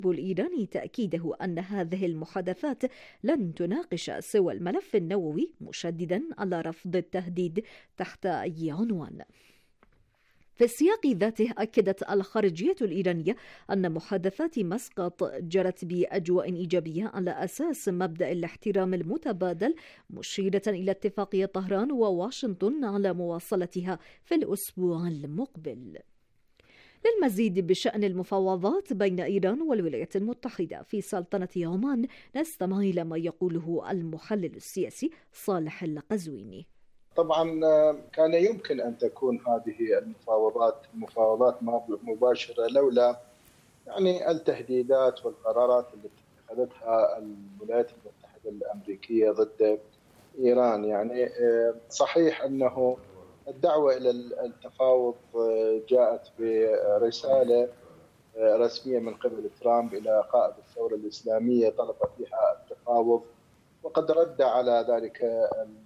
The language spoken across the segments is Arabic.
الإيراني تأكيده أن هذه المحادثات لن تناقش سوى الملف النووي، مشددا على رفض التهديد تحت أي عنوان. في السياق ذاته أكدت الخارجية الإيرانية أن محادثات مسقط جرت بأجواء إيجابية على أساس مبدأ الاحترام المتبادل، مشيرة إلى اتفاقية طهران وواشنطن على مواصلتها في الأسبوع المقبل. للمزيد بشأن المفاوضات بين إيران والولايات المتحدة في سلطنة عمان، نستمع إلى ما يقوله المحلل السياسي صالح القزويني. طبعا كان يمكن أن تكون هذه المفاوضات مباشرة لولا التهديدات والقرارات التي اتخذتها الولايات المتحدة الأمريكية ضد إيران. صحيح أنه الدعوة إلى التفاوض جاءت برسالة رسمية من قبل ترامب إلى قائد الثورة الإسلامية طلب فيها التفاوض، وقد رد على ذلك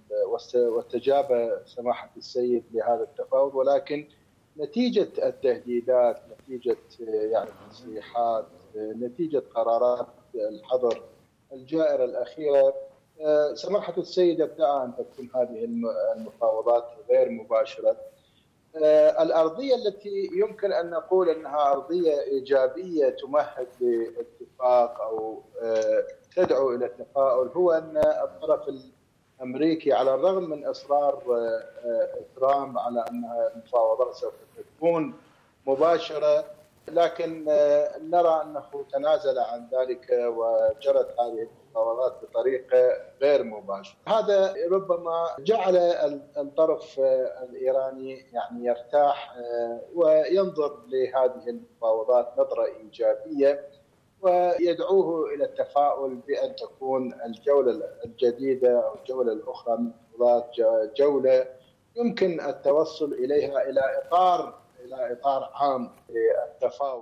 واستجاب سماحة السيد لهذا التفاوض، ولكن نتيجة التهديدات، نتيجة التصريحات، نتيجة قرارات الحظر الجائرة الأخيرة، سماحة السيد ابتدأ أن تكون هذه المفاوضات غير مباشرة. الأرضية التي يمكن أن نقول أنها أرضية إيجابية تمهد لاتفاق أو تدعو إلى التفاؤل هو أن الطرف الأمريكي على الرغم من إصرار ترامب على أن المفاوضات سوف تكون مباشرة، لكن نرى أنه تنازل عن ذلك وجرت هذه المفاوضات بطريقة غير مباشرة. هذا ربما جعل الطرف الإيراني يرتاح وينظر لهذه المفاوضات نظرة إيجابية، ويدعوه إلى التفاؤل بأن تكون الجولة الجديدة أو الجولة الأخرى من المفاوضات جولة يمكن التوصل إليها إلى إطار عام للتفاوض.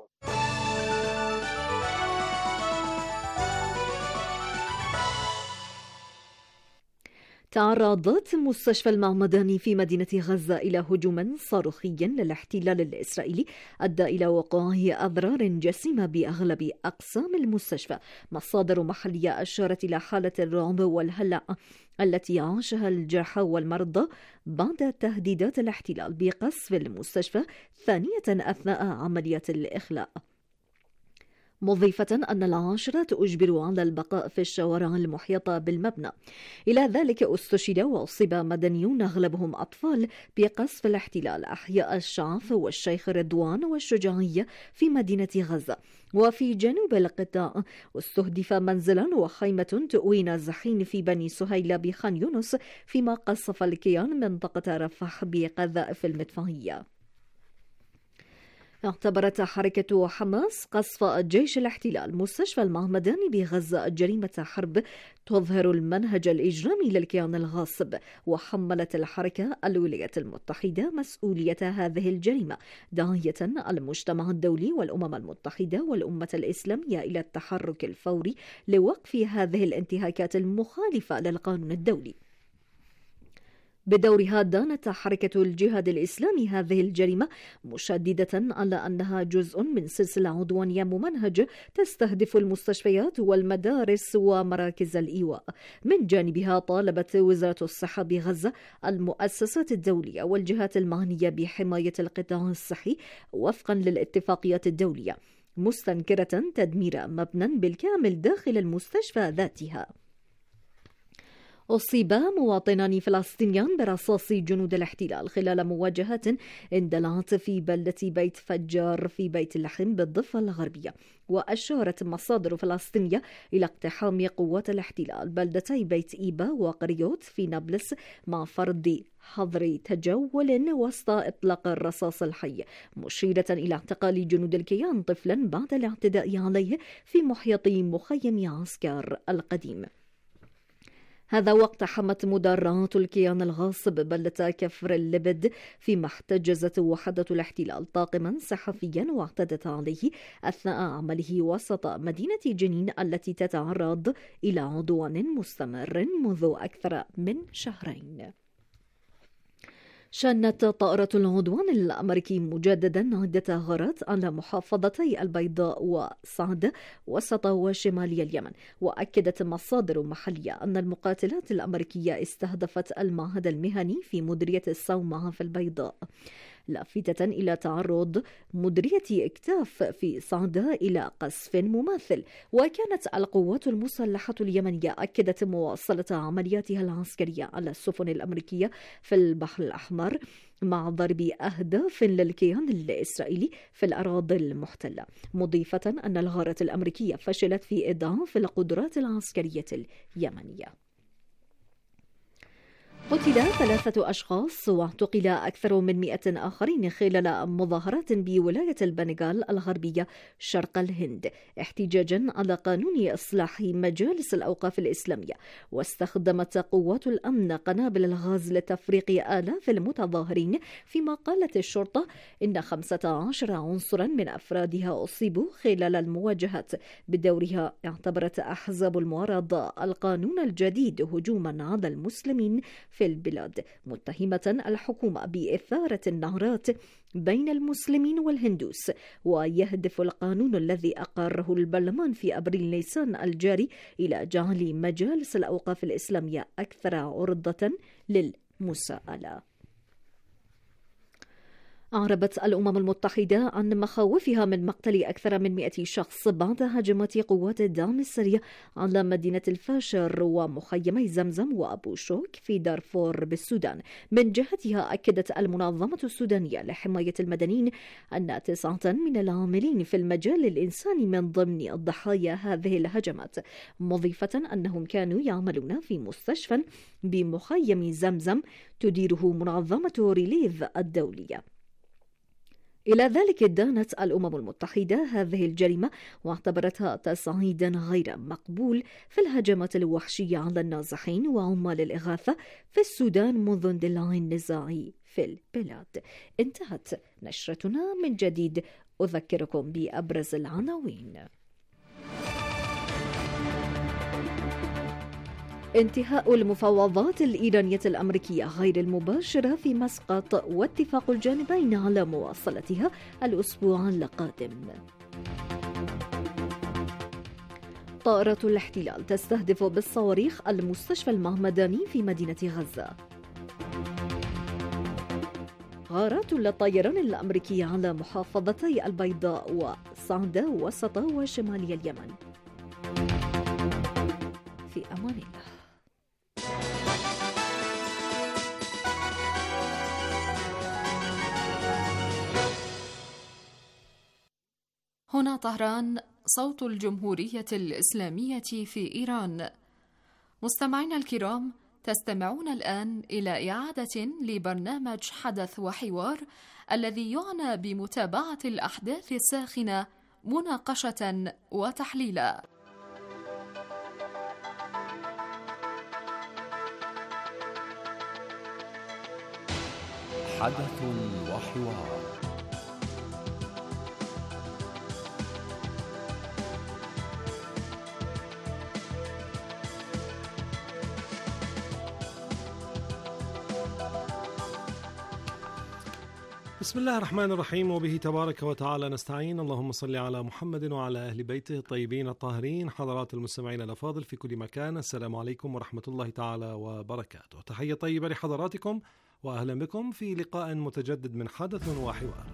تعرضت مستشفى المعمداني في مدينة غزة إلى هجوم صاروخي للاحتلال الإسرائيلي أدى إلى وقوع أضرار جسيمة بأغلب أقسام المستشفى. مصادر محلية أشارت إلى حالة الرعب والهلع التي عاشها الجرحى والمرضى بعد تهديدات الاحتلال بقصف المستشفى ثانية أثناء عملية الإخلاء، مضيفة أن العاشرات أجبروا على البقاء في الشوارع المحيطة بالمبنى. إلى ذلك استشهد وأصيب مدنيون أغلبهم أطفال بقصف الاحتلال أحياء الشعف والشيخ رضوان والشجاعية في مدينة غزة. وفي جنوب القطاع استهدف منزلا وخيمة تؤوي نازحين في بني سهيلة بخان يونس، فيما قصف الكيان منطقة رفح بقذائف المدفعية. اعتبرت حركة حماس قصف جيش الاحتلال مستشفى المعمداني بغزة جريمة حرب تظهر المنهج الإجرامي للكيان الغاصب، وحملت الحركة الولايات المتحدة مسؤولية هذه الجريمة، داعية المجتمع الدولي والأمم المتحدة والأمة الإسلامية إلى التحرك الفوري لوقف هذه الانتهاكات المخالفة للقانون الدولي. بدورها دانت حركة الجهاد الإسلامي هذه الجريمة، مشددة على أنها جزء من سلسلة عدوانية ممنهجة تستهدف المستشفيات والمدارس ومراكز الإيواء. من جانبها طالبت وزارة الصحة بغزة المؤسسات الدولية والجهات المعنية بحماية القطاع الصحي وفقا للاتفاقيات الدولية، مستنكرة تدمير مبنى بالكامل داخل المستشفى ذاتها. أصيب مواطنان فلسطينيان برصاص جنود الاحتلال خلال مواجهات اندلعت في بلدة بيت فجار في بيت اللحم بالضفة الغربية. وأشارت مصادر فلسطينية إلى اقتحام قوات الاحتلال بلدتي بيت إيبا وقريوت في نابلس مع فرض حظر تجول وسط إطلاق الرصاص الحي، مشيرة إلى اعتقال جنود الكيان طفلا بعد الاعتداء عليه في محيط مخيم عسكر القديم. هذا وقت حمت مدرعات الكيان الغاصب بلدة كفر اللبد، فيما احتجزت وحدة الاحتلال طاقما صحفيا واعتدت عليه أثناء عمله وسط مدينة جنين التي تتعرض إلى عدوان مستمر منذ أكثر من شهرين. شنت طائرة العدوان الأمريكي مجددا عدة غارات على محافظتي البيضاء وصعدة وسط وشمالي اليمن. وأكدت مصادر محلية أن المقاتلات الأمريكية استهدفت المعهد المهني في مديرية الصومعة في البيضاء، لافتة إلى تعرض مديرية إكتاف في صعدة إلى قصف مماثل. وكانت القوات المسلحة اليمنية أكدت مواصلة عملياتها العسكرية على السفن الأمريكية في البحر الأحمر مع ضرب أهداف للكيان الإسرائيلي في الأراضي المحتلة، مضيفة أن الغارات الأمريكية فشلت في إضعاف القدرات العسكرية اليمنية. قتل 3 أشخاص واعتقل أكثر من 100 آخرين خلال مظاهرات بولاية البنغال الغربية شرق الهند احتجاجا على قانون إصلاح مجالس الأوقاف الإسلامية. واستخدمت قوات الأمن قنابل الغاز لتفريق آلاف المتظاهرين، فيما قالت الشرطة إن 15 عنصرا من أفرادها أصيبوا خلال المواجهات. بدورها اعتبرت أحزاب المعارضة القانون الجديد هجوما على المسلمين في البلاد، متهمة الحكومة بإثارة النعرات بين المسلمين والهندوس. ويهدف القانون الذي أقره البرلمان في أبريل نيسان الجاري إلى جعل مجالس الأوقاف الإسلامية أكثر عرضة للمساءلة. أعربت الأمم المتحدة عن مخاوفها من مقتل أكثر من 100 شخص بعد هجمات قوات الدعم السريع على مدينة الفاشر ومخيمي زمزم وأبو شوك في دارفور بالسودان. من جهتها أكدت المنظمة السودانية لحماية المدنيين أن 9 من العاملين في المجال الإنساني من ضمن ضحايا هذه الهجمات، مضيفة أنهم كانوا يعملون في مستشفى بمخيم زمزم تديره منظمة ريليف الدولية. إلى ذلك دانت الأمم المتحدة هذه الجريمة واعتبرتها تصعيدا غير مقبول في الهجمات الوحشية على النازحين وعمال الإغاثة في السودان منذ اندلاع النزاع في البلاد. انتهت نشرتنا. من جديد أذكركم بأبرز العناوين. انتهاء المفاوضات الإيرانية الأمريكية غير المباشرة في مسقط واتفاق الجانبين على مواصلتها الأسبوع القادم. طائرة الاحتلال تستهدف بالصواريخ المستشفى المعمداني في مدينة غزة. غارات للطيران الأمريكي على محافظتي البيضاء وصعدة وسط وشمالي اليمن. في أمان الله. هنا طهران، صوت الجمهورية الإسلامية في إيران. مستمعينا الكرام، تستمعون الآن إلى إعادة لبرنامج حدث وحوار الذي يعنى بمتابعة الأحداث الساخنة مناقشة وتحليلا. حدث وحوار. بسم الله الرحمن الرحيم، وبه تبارك وتعالى نستعين. اللهم صل على محمد وعلى أهل بيته الطيبين الطاهرين. حضرات المستمعين الأفاضل في كل مكان، السلام عليكم ورحمة الله تعالى وبركاته. تحية طيبة لحضراتكم وأهلا بكم في لقاء متجدد من حدث وحوار.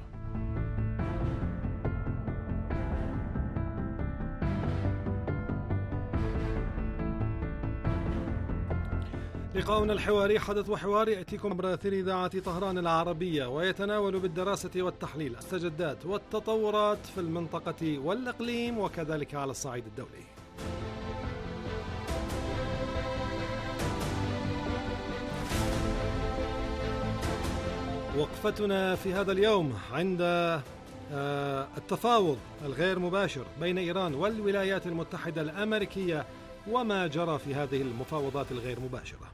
لقاؤنا الحواري حدث وحوار يأتيكم عبر أثير إذاعة طهران العربية، ويتناول بالدراسة والتحليل المستجدات والتطورات في المنطقة والإقليم وكذلك على الصعيد الدولي. وقفتنا في هذا اليوم عند التفاوض الغير مباشر بين إيران والولايات المتحدة الأمريكية وما جرى في هذه المفاوضات الغير مباشرة.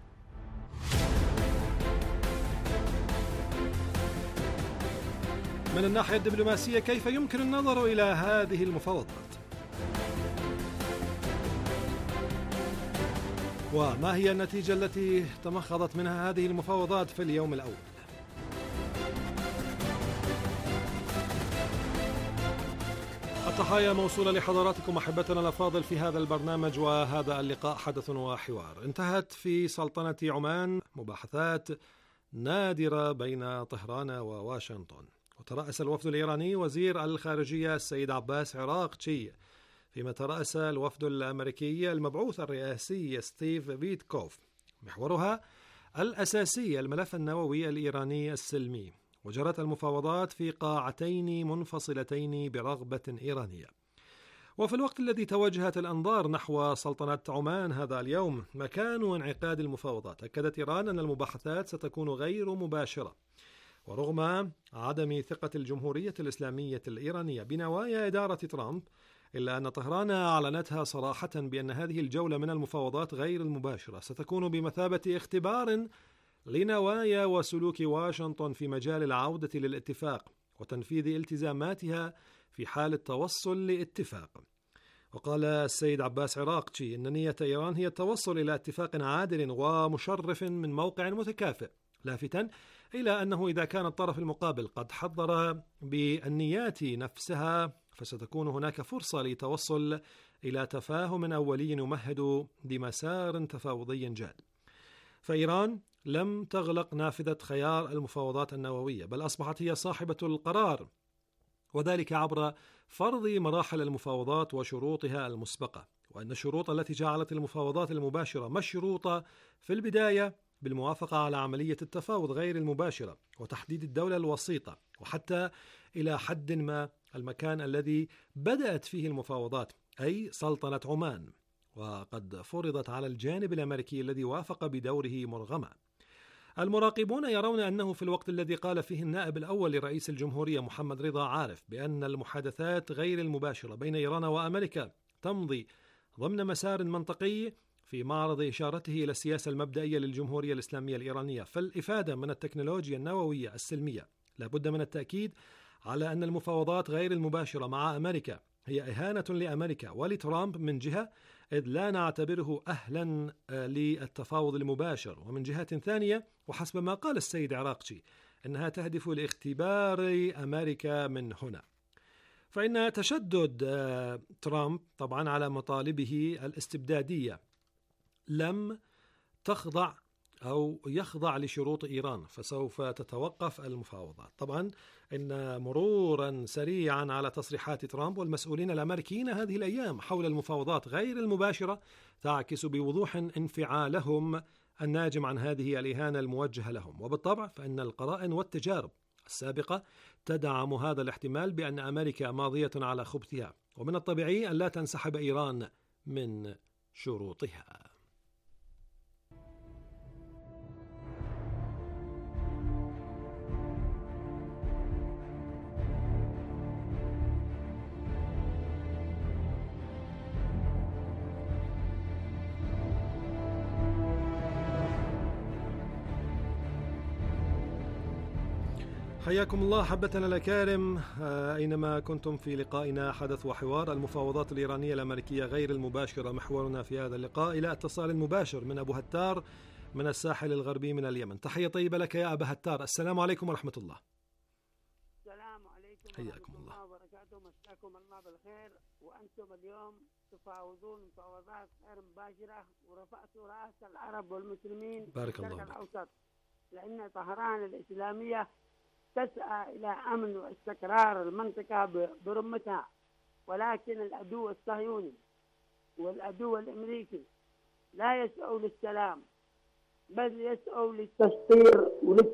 من الناحية الدبلوماسية، كيف يمكن النظر إلى هذه المفاوضات؟ وما هي النتيجة التي تمخضت منها هذه المفاوضات في اليوم الأول؟ الضحايا موصولة لحضراتكم أحبتنا الأفاضل في هذا البرنامج وهذا اللقاء حدث وحوار. انتهت في سلطنة عمان مباحثات نادرة بين طهران وواشنطن، وترأس الوفد الإيراني وزير الخارجية السيد عباس عراقچي، فيما ترأس الوفد الأمريكي المبعوث الرئاسي ستيف بيتكوف. محورها الأساسي الملف النووي الإيراني السلمي، وجرت المفاوضات في قاعتين منفصلتين برغبة إيرانية. وفي الوقت الذي توجهت الأنظار نحو سلطنة عمان هذا اليوم مكان انعقاد المفاوضات، أكدت إيران أن المباحثات ستكون غير مباشرة، ورغم عدم ثقة الجمهورية الإسلامية الإيرانية بنوايا إدارة ترامب، إلا أن طهران أعلنتها صراحة بأن هذه الجولة من المفاوضات غير المباشرة ستكون بمثابة اختبار لنوايا وسلوك واشنطن في مجال العودة للاتفاق وتنفيذ التزاماتها في حال التوصل لاتفاق. وقال السيد عباس عراقچي إن نية إيران هي التوصل إلى اتفاق عادل ومشرف من موقع متكافئ، لافتا إلى أنه إذا كان الطرف المقابل قد حضر بالنيات نفسها فستكون هناك فرصة لتوصل إلى تفاهم أولي يمهد لمسار تفاوضي جاد. فإيران لم تغلق نافذة خيار المفاوضات النووية، بل أصبحت هي صاحبة القرار، وذلك عبر فرض مراحل المفاوضات وشروطها المسبقة. وأن الشروط التي جعلت المفاوضات المباشرة مشروطة في البداية بالموافقة على عملية التفاوض غير المباشرة وتحديد الدولة الوسيطة، وحتى إلى حد ما المكان الذي بدأت فيه المفاوضات، أي سلطنة عمان، وقد فرضت على الجانب الأمريكي الذي وافق بدوره مرغما. المراقبون يرون أنه في الوقت الذي قال فيه النائب الأول لرئيس الجمهورية محمد رضا عارف بأن المحادثات غير المباشرة بين إيران وأمريكا تمضي ضمن مسار منطقي في معرض إشارته إلى السياسة المبدئية للجمهورية الإسلامية الإيرانية فالإفادة من التكنولوجيا النووية السلمية، لابد من التأكيد على أن المفاوضات غير المباشرة مع أمريكا هي إهانة لأمريكا ولترامب من جهة، إذ لا نعتبره أهلا للتفاوض المباشر، ومن جهة ثانية وحسب ما قال السيد عراقچي أنها تهدف لاختبار أمريكا من هنا. فإن تشدد ترامب طبعا على مطالبه الاستبدادية لم تخضع أو يخضع لشروط إيران، فسوف تتوقف المفاوضات. طبعا إن مرورا سريعا على تصريحات ترامب والمسؤولين الأمريكيين هذه الأيام حول المفاوضات غير المباشرة تعكس بوضوح انفعالهم الناجم عن هذه الإهانة الموجهة لهم. وبالطبع فإن القرائن والتجارب السابقة تدعم هذا الاحتمال بأن أمريكا ماضية على خبثها، ومن الطبيعي أن لا تنسحب إيران من شروطها. حياكم الله أحبتنا الأكارم أينما كنتم في لقائنا حدث وحوار المفاوضات الإيرانية الأمريكية غير المباشرة. محورنا في هذا اللقاء إلى اتصال مباشر من أبو هتار من الساحل الغربي من اليمن. تحية طيبة لك يا أبا هتار، السلام عليكم ورحمة الله. السلام عليكم حياكم ورحمة الله الله وبركاته، مساكم الله بالخير. وأنتم اليوم تفاوضون مفاوضات غير مباشرة ورفعتوا رأس العرب والمسلمين بارك في الشرق الله الأوسط، لأن طهران الإسلامية تسعى إلى أمن واستقرار المنطقة برمتها، ولكن العدو الصهيوني والعدو الأمريكي لا يسعوا للسلام، بل يسعوا للتسطير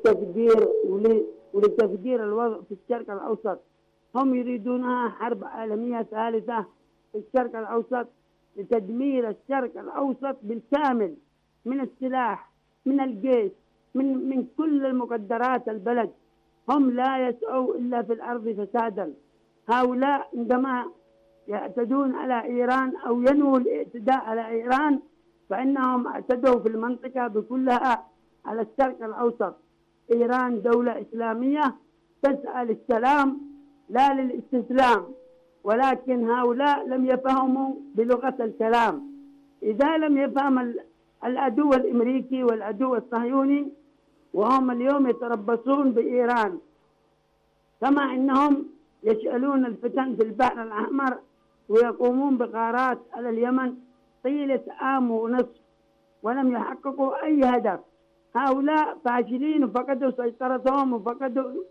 ولتفجير الوضع في الشرق الأوسط. هم يريدونها حرب عالمية ثالثة في الشرق الأوسط لتدمير الشرق الأوسط بالكامل، من السلاح، من الجيش، من كل المقدرات البلد. هم لا يسعوا إلا في الأرض فسادا. هؤلاء عندما يعتدون على إيران أو ينووا الاعتداء على إيران فإنهم اعتدوا في المنطقة بكلها على الشرق الأوسط. إيران دولة إسلامية تسعى للسلام لا للاستسلام، ولكن هؤلاء لم يفهموا بلغة الكلام. إذا لم يفهم العدو الأمريكي والعدو الصهيوني، وهم اليوم يتربصون بإيران، كما إنهم يشعلون الفتن في البحر الأحمر ويقومون بغارات على اليمن طيلة عام ونصف ولم يحققوا أي هدف. هؤلاء فاشلين وفقدوا سيطرتهم وفقدوا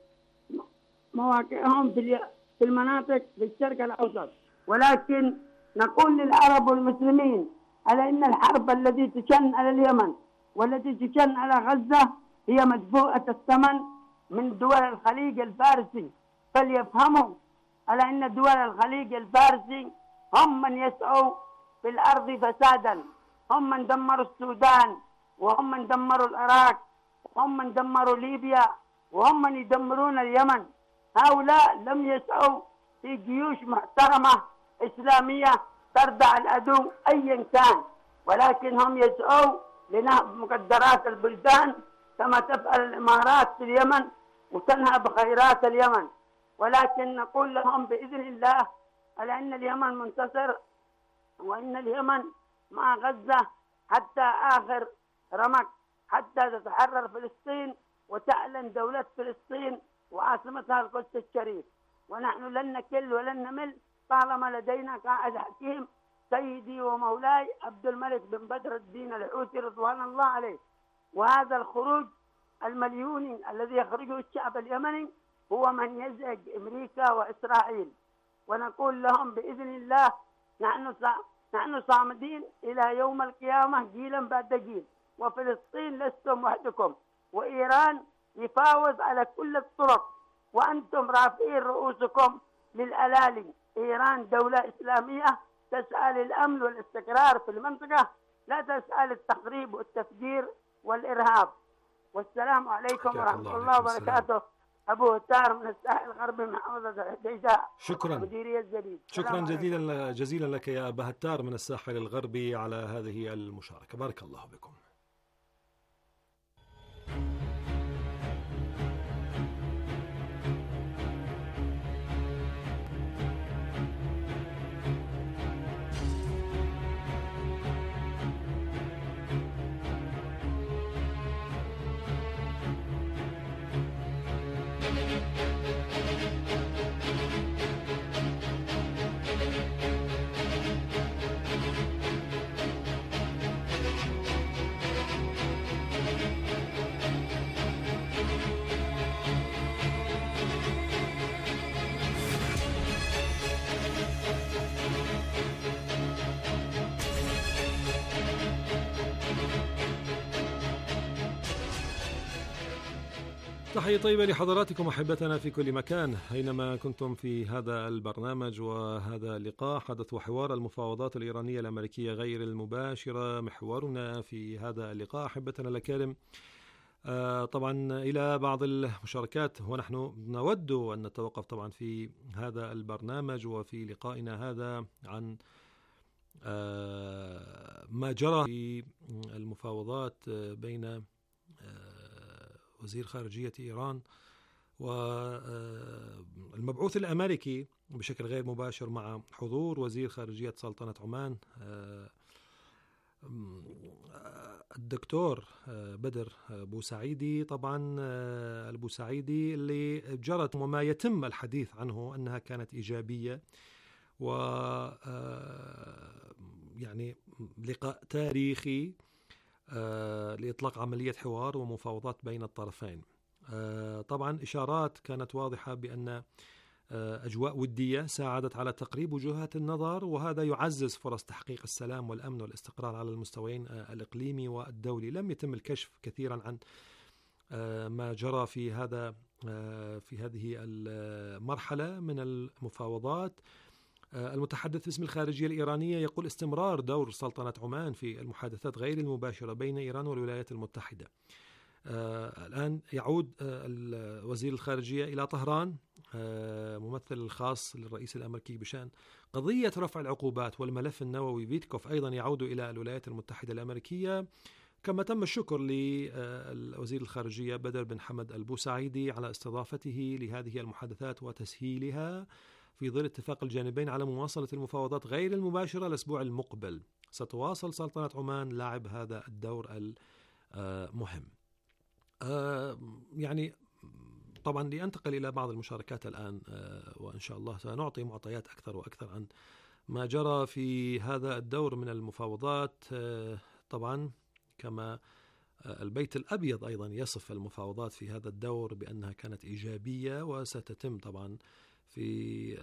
مواقعهم في المناطق في الشرق الأوسط. ولكن نقول للعرب والمسلمين على أن الحرب التي تشن على اليمن والتي تشن على غزة هي مدفوعة الثمن من دول الخليج الفارسي، فليفهموا على أن دول الخليج الفارسي هم من يسعوا في الأرض فسادا، هم من دمروا السودان، وهم من دمروا العراق، وهم من دمروا ليبيا، وهم من يدمرون اليمن. هؤلاء لم يسعوا في جيوش محترمة إسلامية تردع العدو أيا كان، ولكن هم يسعوا لنهب مقدرات البلدان كما تفعل الإمارات في اليمن وتنهب خيرات اليمن. ولكن نقول لهم بإذن الله على أن اليمن منتصر، وإن اليمن مع غزة حتى آخر رمق، حتى تتحرر فلسطين وتعلن دولة فلسطين وعاصمتها القدس الشريف. ونحن لن نكل ولن نمل طالما لدينا قائد حكيم سيدي ومولاي عبد الملك بن بدر الدين الحوثي رضوان الله عليه. وهذا الخروج المليوني الذي يخرجه الشعب اليمني هو من يزعج أمريكا وإسرائيل. ونقول لهم بإذن الله نحن صامدين إلى يوم القيامة جيلا بعد جيل، وفلسطين لستم وحدكم، وإيران يفاوض على كل الطرق وأنتم رافعين رؤوسكم للألالي. إيران دولة إسلامية تسعى للأمن والاستقرار في المنطقة، لا تسعى للتخريب والتفجير والإرهاب. والسلام عليكم ورحمة الله وبركاته. أبو هتار من الساحل الغربي محافظة الحديدة. شكرا. مديرية جديد. شكرا جزيلا لك يا أبا هتار من الساحل الغربي على هذه المشاركة. بارك الله بكم. تحية طيبة لحضراتكم أحبتنا في كل مكان أينما كنتم في هذا البرنامج وهذا اللقاء. حدث وحوار المفاوضات الإيرانية الأمريكية غير المباشرة محورنا في هذا اللقاء أحبتنا الأكارم. طبعا إلى بعض المشاركات، ونحن نود أن نتوقف طبعا في هذا البرنامج وفي لقائنا هذا عن ما جرى في المفاوضات بين وزير خارجية إيران والمبعوث الأمريكي بشكل غير مباشر مع حضور وزير خارجية سلطنة عمان الدكتور بدر بوسعيدي. طبعا البوسعيدي اللي جرت وما يتم الحديث عنه أنها كانت إيجابية، و يعني لقاء تاريخي لإطلاق عملية حوار ومفاوضات بين الطرفين. طبعا إشارات كانت واضحة بأن أجواء ودية ساعدت على تقريب وجهات النظر، وهذا يعزز فرص تحقيق السلام والأمن والاستقرار على المستويين الإقليمي والدولي. لم يتم الكشف كثيرا عن ما جرى في هذه المرحلة من المفاوضات. المتحدث باسم الخارجية الإيرانية يقول استمرار دور سلطنة عمان في المحادثات غير المباشرة بين إيران والولايات المتحدة. الآن يعود وزير الخارجية إلى طهران، ممثل الخاص للرئيس الأمريكي بشأن قضية رفع العقوبات والملف النووي فيتكوف أيضا يعود إلى الولايات المتحدة الأمريكية. كما تم الشكر لوزير الخارجية بدر بن حمد البوسعيدي على استضافته لهذه المحادثات وتسهيلها في ظل اتفاق الجانبين على مواصلة المفاوضات غير المباشرة الأسبوع المقبل. ستواصل سلطنة عمان لعب هذا الدور المهم. يعني طبعا لأنتقل إلى بعض المشاركات الآن، وإن شاء الله سنعطي معطيات أكثر وأكثر عن ما جرى في هذا الدور من المفاوضات. طبعا كما البيت الأبيض أيضا يصف المفاوضات في هذا الدور بأنها كانت إيجابية وستتم طبعا في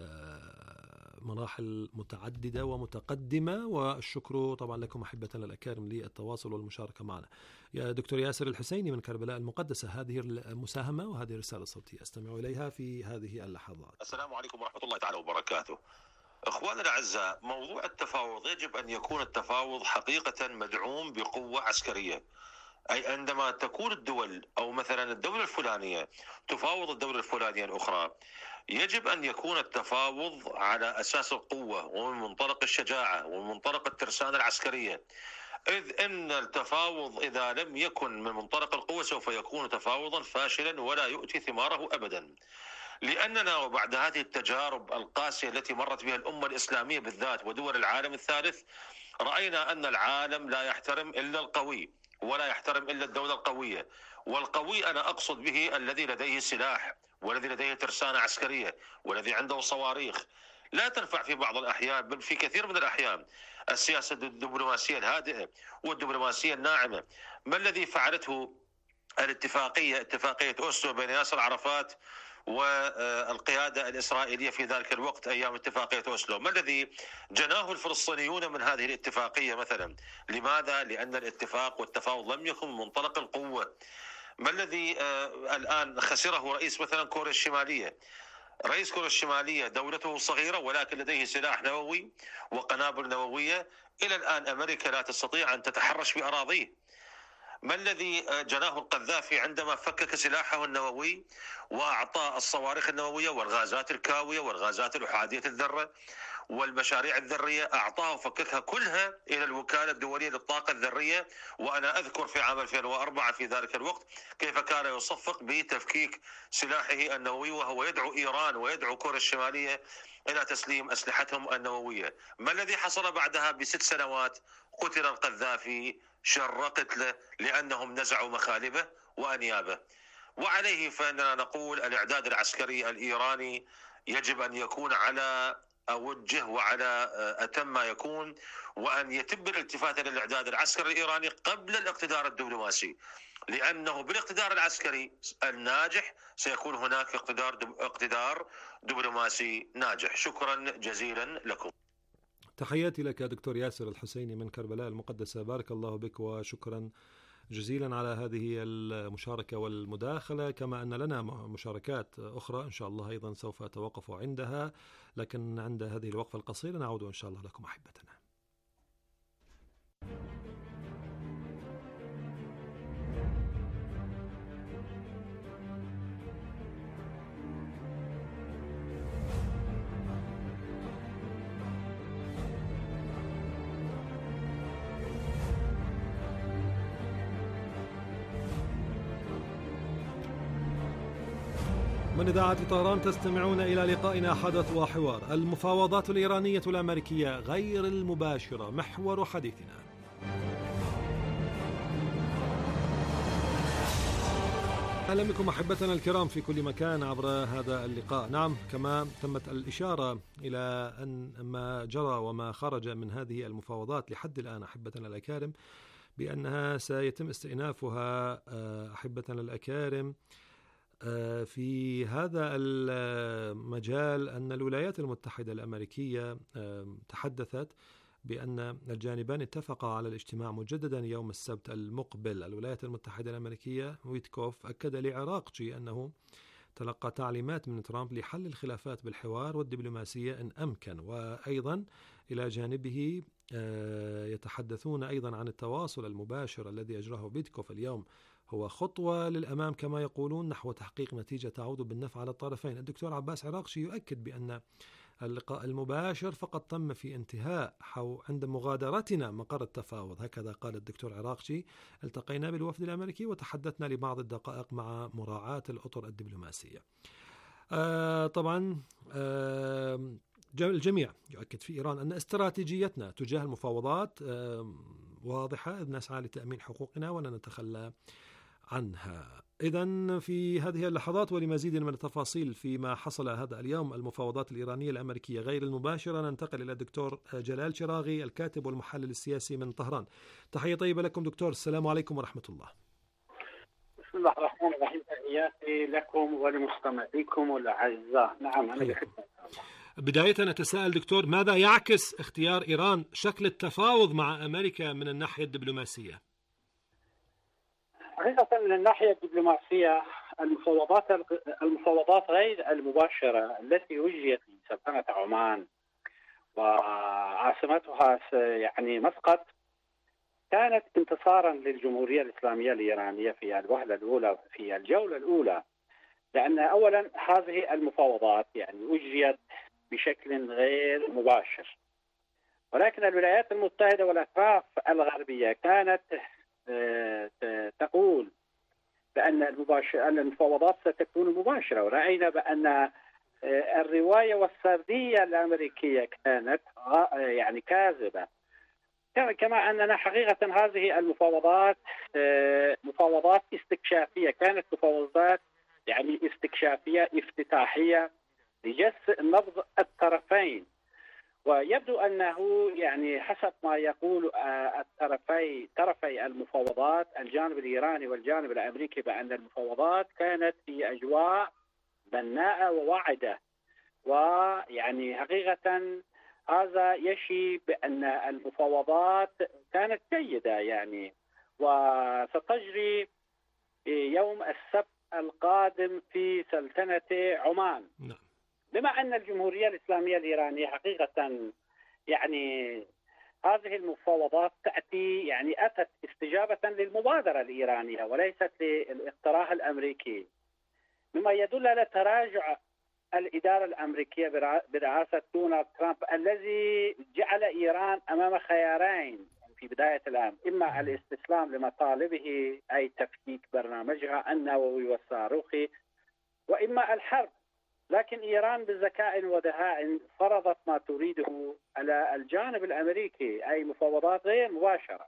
مراحل متعددة ومتقدمة، والشكر طبعا لكم أحبتنا الأكارم للتواصل والمشاركة معنا. يا دكتور ياسر الحسيني من كربلاء المقدسة، هذه المساهمة وهذه الرسالة الصوتية أستمع إليها في هذه اللحظات. السلام عليكم ورحمة الله تعالى وبركاته. إخواننا الأعزاء، موضوع التفاوض يجب أن يكون التفاوض حقيقة مدعوم بقوة عسكرية، أي عندما تكون الدول أو مثلا الدولة الفلانية تفاوض الدولة الفلانية الأخرى، يجب أن يكون التفاوض على أساس القوة ومن منطلق الشجاعة ومن منطلق الترسانة العسكرية، إذ إن التفاوض إذا لم يكن من منطلق القوة سوف يكون تفاوضا فاشلا ولا يؤتي ثماره أبدا. لأننا وبعد هذه التجارب القاسية التي مرت بها الأمة الإسلامية بالذات ودول العالم الثالث، رأينا أن العالم لا يحترم إلا القوي ولا يحترم إلا الدولة القوية. والقوي أنا أقصد به الذي لديه سلاح والذي لديه ترسانة عسكرية والذي عنده صواريخ. لا تنفع في بعض الأحيان، بل في كثير من الأحيان، السياسة الدبلوماسية الهادئة والدبلوماسية الناعمة. ما الذي فعلته اتفاقية أوسلو بين ياسر عرفات والقيادة الإسرائيلية في ذلك الوقت أيام اتفاقية أوسلو؟ ما الذي جناه الفلسطينيون من هذه الاتفاقية مثلا؟ لماذا؟ لأن الاتفاق والتفاوض لم يكن من منطلق القوة. ما الذي الآن خسره رئيس مثلا كوريا الشمالية؟ رئيس كوريا الشمالية دولته صغيرة ولكن لديه سلاح نووي وقنابل نووية. إلى الآن أمريكا لا تستطيع أن تتحرش بأراضيه. ما الذي جناه القذافي عندما فكك سلاحه النووي وأعطى الصواريخ النووية والغازات الكاوية والغازات الأحادية الذرة والمشاريع الذرية، أعطاه وفككها كلها إلى الوكالة الدولية للطاقة الذرية. وأنا أذكر في عام 2004 في ذلك الوقت كيف كان يصفق بتفكيك سلاحه النووي، وهو يدعو إيران ويدعو كوريا الشمالية إلى تسليم أسلحتهم النووية. ما الذي حصل بعدها ب6 سنوات؟ قتل القذافي شر قتله لأنهم نزعوا مخالبه وأنيابه. وعليه فإننا نقول الإعداد العسكري الإيراني يجب أن يكون على أوجه وعلى أتم ما يكون، وأن يتم الالتفات إلى الإعداد العسكري الإيراني قبل الاقتدار الدبلوماسي، لأنه بالاقتدار العسكري الناجح سيكون هناك اقتدار دبلوماسي ناجح. شكرا جزيلا لكم. تحياتي لك دكتور ياسر الحسيني من كربلاء المقدسة، بارك الله بك وشكرا جزيلا على هذه المشاركة والمداخلة. كما أن لنا مشاركات أخرى إن شاء الله أيضا سوف أتوقف عندها، لكن عند هذه الوقفة القصيرة نعود إن شاء الله لكم أحبتنا. من إذاعة طهران تستمعون إلى لقائنا حدث وحوار. المفاوضات الإيرانية الأمريكية غير المباشرة محور حديثنا. أهلا بكم أحبتنا الكرام في كل مكان عبر هذا اللقاء. نعم، كما تمت الإشارة إلى أن ما جرى وما خرج من هذه المفاوضات لحد الآن أحبتنا الأكارم بأنها سيتم استئنافها أحبتنا الأكارم في هذا المجال. أن الولايات المتحدة الأمريكية تحدثت بأن الجانبان اتفقا على الاجتماع مجددا يوم السبت المقبل. الولايات المتحدة الأمريكية ويتكوف أكد لعراقجي أنه تلقى تعليمات من ترامب لحل الخلافات بالحوار والدبلوماسية إن أمكن. وأيضا إلى جانبه يتحدثون أيضا عن التواصل المباشر الذي أجراه بيتكوف اليوم هو خطوة للأمام كما يقولون نحو تحقيق نتيجة تعود بالنفع على الطرفين. الدكتور عباس عراقجي يؤكد بأن اللقاء المباشر فقط تم في انتهاء عند مغادرتنا مقر التفاوض، هكذا قال الدكتور عراقجي. التقينا بالوفد الأمريكي وتحدثنا لبعض الدقائق مع مراعاة الأطر الدبلوماسية. طبعا الجميع يؤكد في إيران أن استراتيجيتنا تجاه المفاوضات واضحة، إذ نسعى لتأمين حقوقنا ولا نتخلى عنها. إذن في هذه اللحظات ولمزيد من التفاصيل فيما حصل هذا اليوم المفاوضات الإيرانية الأمريكية غير المباشرة، ننتقل إلى الدكتور جلال شراغي الكاتب والمحلل السياسي من طهران. تحية طيبة لكم دكتور، السلام عليكم ورحمة الله. بسم الله الرحمن الرحيم، تحياتي لكم ولمستمعيكم الأعزاء. نعم أنا بداية أتساءل دكتور، ماذا يعكس اختيار إيران شكل التفاوض مع أمريكا من الناحية الدبلوماسية؟ حقيقة من الناحية الدبلوماسية المفاوضات غير المباشرة التي وجهت في سلطنة عمان وعاصمتها يعني مسقط كانت انتصارا للجمهورية الإسلامية الإيرانية في الوهلة الأولى في الجولة الأولى، لأن أولا هذه المفاوضات يعني أجريت بشكل غير مباشر، ولكن الولايات المتحدة والأطراف الغربية كانت تقول بأن المفاوضات ستكون مباشرة، ورأينا بأن الرواية والسردية الأمريكية كانت يعني كاذبة. كما أننا حقيقة هذه المفاوضات مفاوضات استكشافية، كانت مفاوضات يعني استكشافية افتتاحية لجس نبض الطرفين، ويبدو أنه يعني حسب ما يقول طرفي المفاوضات الجانب الإيراني والجانب الأمريكي بأن المفاوضات كانت في أجواء بناءة وواعدة، ويعني حقيقة هذا يشي بأن المفاوضات كانت جيدة يعني، وستجري يوم السبت القادم في سلطنة عمان. بما أن الجمهورية الإسلامية الإيرانية حقيقة يعني هذه المفاوضات تأتي يعني أتت استجابة للمبادرة الإيرانية وليست للاقتراح الأمريكي، مما يدل على تراجع الإدارة الأمريكية برئاسة دونالد ترامب الذي جعل إيران أمام خيارين في بداية العام: إما الاستسلام لمطالبه أي تفكيك برنامجها النووي والصاروخي، وإما الحرب. لكن إيران بذكاء ودهاء فرضت ما تريده على الجانب الأمريكي أي مفاوضات غير مباشرة.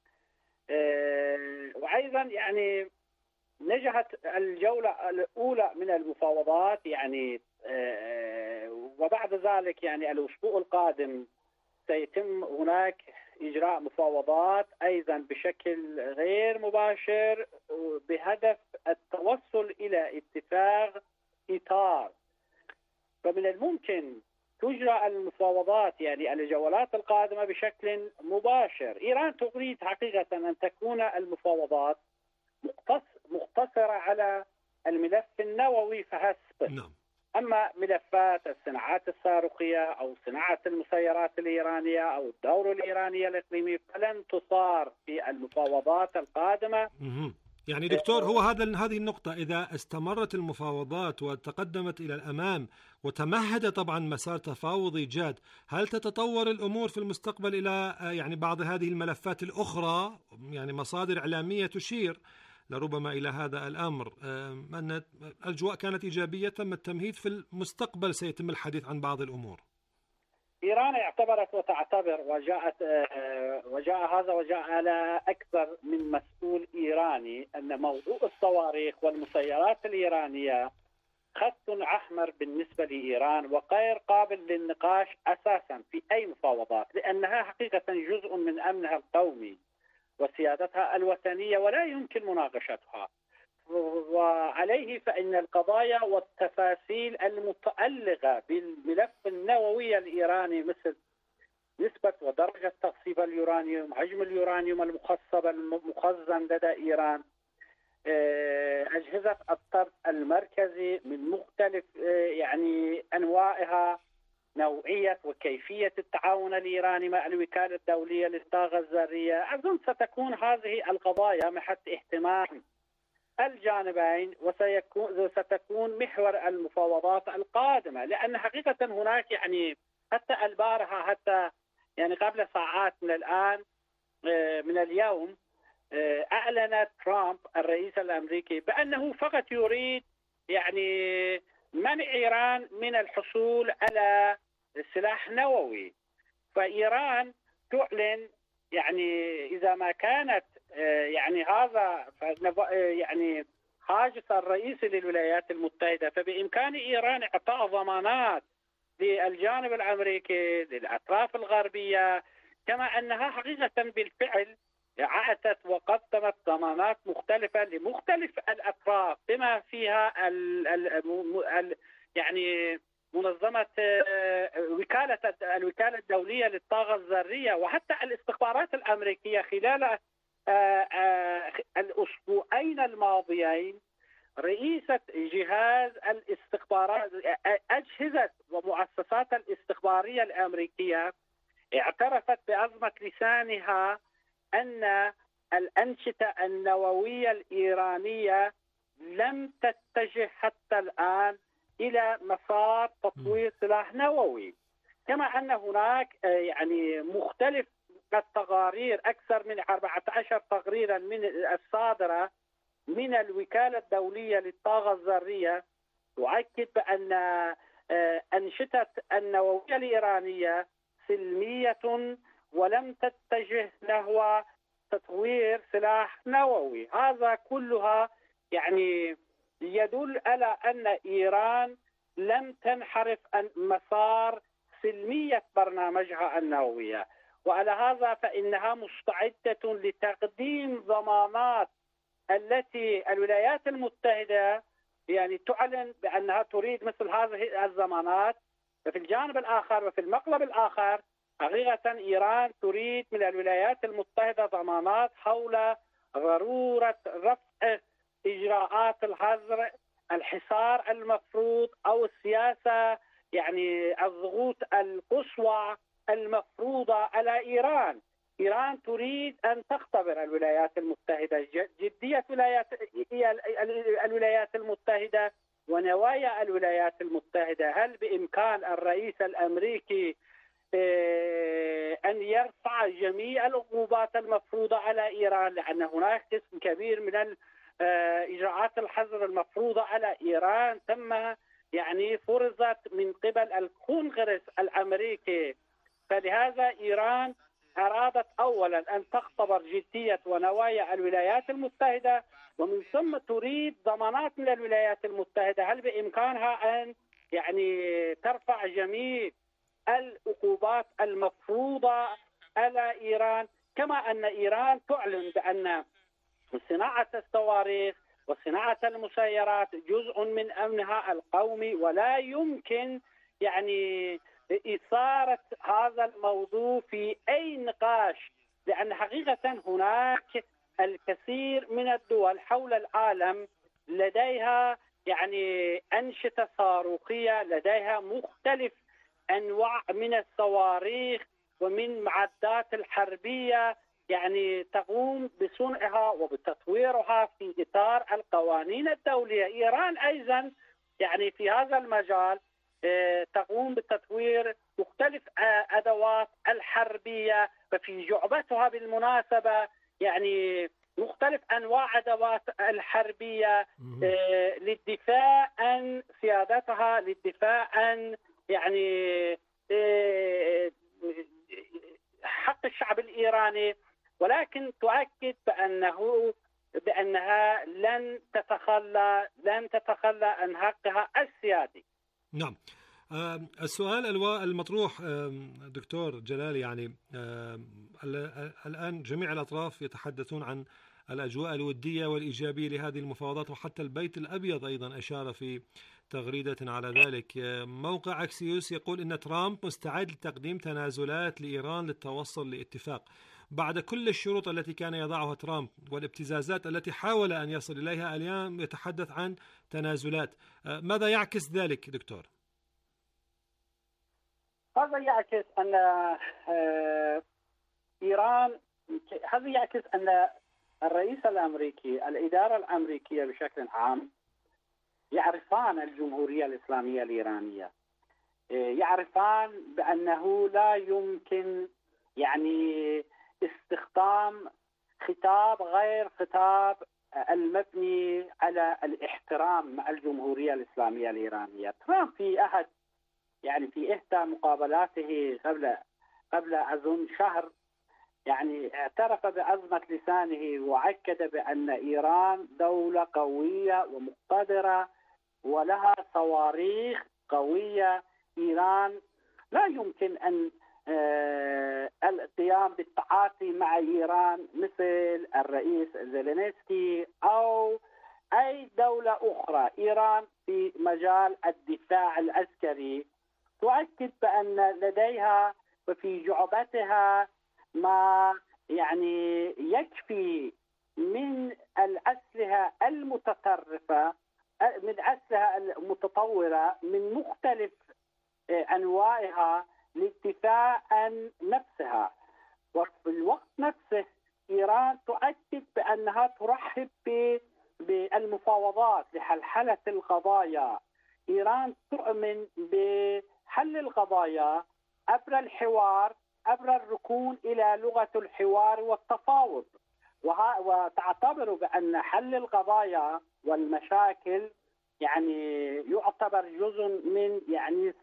وأيضا يعني نجحت الجولة الأولى من المفاوضات يعني، وبعد ذلك يعني الأسبوع القادم سيتم هناك إجراء مفاوضات أيضا بشكل غير مباشر بهدف التوصل إلى اتفاق إطار. فمن الممكن تجرى المفاوضات يعني الجولات القادمة بشكل مباشر. إيران تريد حقيقة أن تكون المفاوضات مقتصرة على الملف النووي فحسب. أما ملفات الصناعات الصاروخية أو صناعة المسيرات الإيرانية أو الدور الإيراني الإقليمي فلن تصار في المفاوضات القادمة. يعني دكتور، هو هذه النقطة، إذا استمرت المفاوضات وتقدمت إلى الأمام وتمهد طبعا مسار تفاوضي جاد، هل تتطور الأمور في المستقبل إلى يعني بعض هذه الملفات الأخرى؟ يعني مصادر إعلامية تشير لربما إلى هذا الأمر، أن الأجواء كانت إيجابية، تم التمهيد، في المستقبل سيتم الحديث عن بعض الأمور. إيران اعتبرت وتعتبر وجاء على أكثر من مسؤول إيراني أن موضوع الصواريخ والمسيرات الإيرانية خط أحمر بالنسبة لإيران وغير قابل للنقاش أساسا في أي مفاوضات، لأنها حقيقة جزء من أمنها القومي وسيادتها الوطنية ولا يمكن مناقشتها. وعليه فإن القضايا والتفاصيل المتعلقة بالملف النووي الإيراني مثل نسبة ودرجة تخصيب اليورانيوم، حجم اليورانيوم المخصب المخزن لدى إيران، أجهزة الطرد المركزي من مختلف يعني أنواعها، نوعية وكيفية التعاون الإيراني مع الوكالة الدولية للطاقة الذرية، أظن ستكون هذه القضايا محط اهتمام الجانبين وستكون محور المفاوضات القادمة. لأن حقيقة هناك يعني حتى البارحة، حتى يعني قبل ساعات من الآن من اليوم، أعلن ترامب الرئيس الأمريكي بأنه فقط يريد يعني منع إيران من الحصول على سلاح نووي. فإيران تعلن يعني إذا ما كانت يعني هذا يعني الحاجز الرئيسي للولايات المتحدة. فبإمكان إيران إعطاء ضمانات للجانب الأمريكي للأطراف الغربية، كما أنها حقيقة بالفعل أعطت وقدمت ضمانات مختلفة لمختلف الأطراف بما فيها يعني منظمة الوكالة الدولية للطاقة الذرية، وحتى الاستخبارات الأمريكية خلال الأسبوعين الماضيين. رئيسة جهاز الاستخبارات، أجهزة ومؤسسات الاستخبارية الأمريكية اعترفت بعظمة لسانها أن الأنشطة النووية الإيرانية لم تتجه حتى الآن إلى مسار تطوير سلاح نووي، كما أن هناك يعني مختلف التقارير، أكثر من 14 تقريرا من الصادرة من الوكالة الدولية للطاقة الذرية تؤكد بأن أنشطة النووية الإيرانية سلمية ولم تتجه نحو تطوير سلاح نووي. هذا كلها يعني يدل على أن إيران لم تنحرف عن مسار سلمية برنامجها النووية، وعلى هذا فإنها مستعدة لتقديم ضمانات التي الولايات المتحدة يعني تعلن بأنها تريد مثل هذه الضمانات. وفي الجانب الآخر وفي المقلب الآخر حقيقة إيران تريد من الولايات المتحدة ضمانات حول ضرورة رفع إجراءات الحصار المفروض أو السياسة، يعني الضغوط القصوى المفروضة على إيران. إيران تريد أن تختبر الولايات المتحدة جدية الولايات المتحدة ونوايا الولايات المتحدة. هل بإمكان الرئيس الأمريكي أن يرفع جميع العقوبات المفروضة على إيران، لأن هناك قسم كبير من إجراءات الحظر المفروضة على إيران تم يعني فرضت من قبل الكونغرس الأمريكي. فلهذا إيران أرادت أولا أن تختبر جدية ونوايا الولايات المتحدة، ومن ثم تريد ضمانات من الولايات المتحدة هل بإمكانها أن يعني ترفع جميع العقوبات المفروضة على إيران. كما أن إيران تعلن بأن صناعة الصواريخ وصناعة المسيرات جزء من أمنها القومي، ولا يمكن يعني إثارة هذا الموضوع في أي نقاش، لأن حقيقة هناك الكثير من الدول حول العالم لديها يعني أنشطة صاروخية، لديها مختلف أنواع من الصواريخ ومن معدات الحربية يعني تقوم بصنعها وبتطويرها في إطار القوانين الدولية. إيران أيضا يعني في هذا المجال تقوم بتطوير مختلف أدوات الحربية، وفي جعبتها بالمناسبة يعني مختلف أنواع أدوات الحربية للدفاع عن سيادتها، للدفاع عن يعني حق الشعب الإيراني، ولكن تؤكد بأنها لن تتخلى عن حقها السيادي. نعم. السؤال المطروح دكتور جلال، يعني الآن جميع الأطراف يتحدثون عن الأجواء الودية والإيجابية لهذه المفاوضات، وحتى البيت الأبيض أيضا أشار في تغريدة على ذلك. موقع أكسيوس يقول إن ترامب مستعد لتقديم تنازلات لإيران للتوصل لاتفاق بعد كل الشروط التي كان يضعها ترامب والابتزازات التي حاول أن يصل إليها. اليوم يتحدث عن تنازلات. ماذا يعكس ذلك دكتور؟ هذا يعكس أن إيران، هذا يعكس أن الرئيس الأمريكي، الإدارة الأمريكية بشكل عام يعرفان الجمهورية الإسلامية الإيرانية، يعرفان بأنه لا يمكن يعني استخدام خطاب غير خطاب المبني على الاحترام مع الجمهورية الإسلامية الإيرانية. ترامب في أحد يعني في إحدى مقابلاته قبل أظن شهر يعني اعترف بأزمة لسانه وأكد بأن إيران دولة قوية ومقتدرة ولها صواريخ قوية. إيران لا يمكن أن القيام بالتعاطي مع إيران مثل الرئيس زيلينسكي أو أي دولة أخرى. إيران في مجال الدفاع العسكري تؤكد بأن لديها وفي جعبتها ما يعني يكفي من الأسلحة المتطرفة، من الأسلحة المتطورة من مختلف أنواعها للدفاع عن نفسها. وفي الوقت نفسه إيران تؤكد بأنها ترحب بالمفاوضات لحلحلة القضايا. إيران تؤمن بحل القضايا عبر الحوار، عبر الركون إلى لغة الحوار والتفاوض، وتعتبر بأن حل القضايا والمشاكل يعني يعتبر جزء من يعني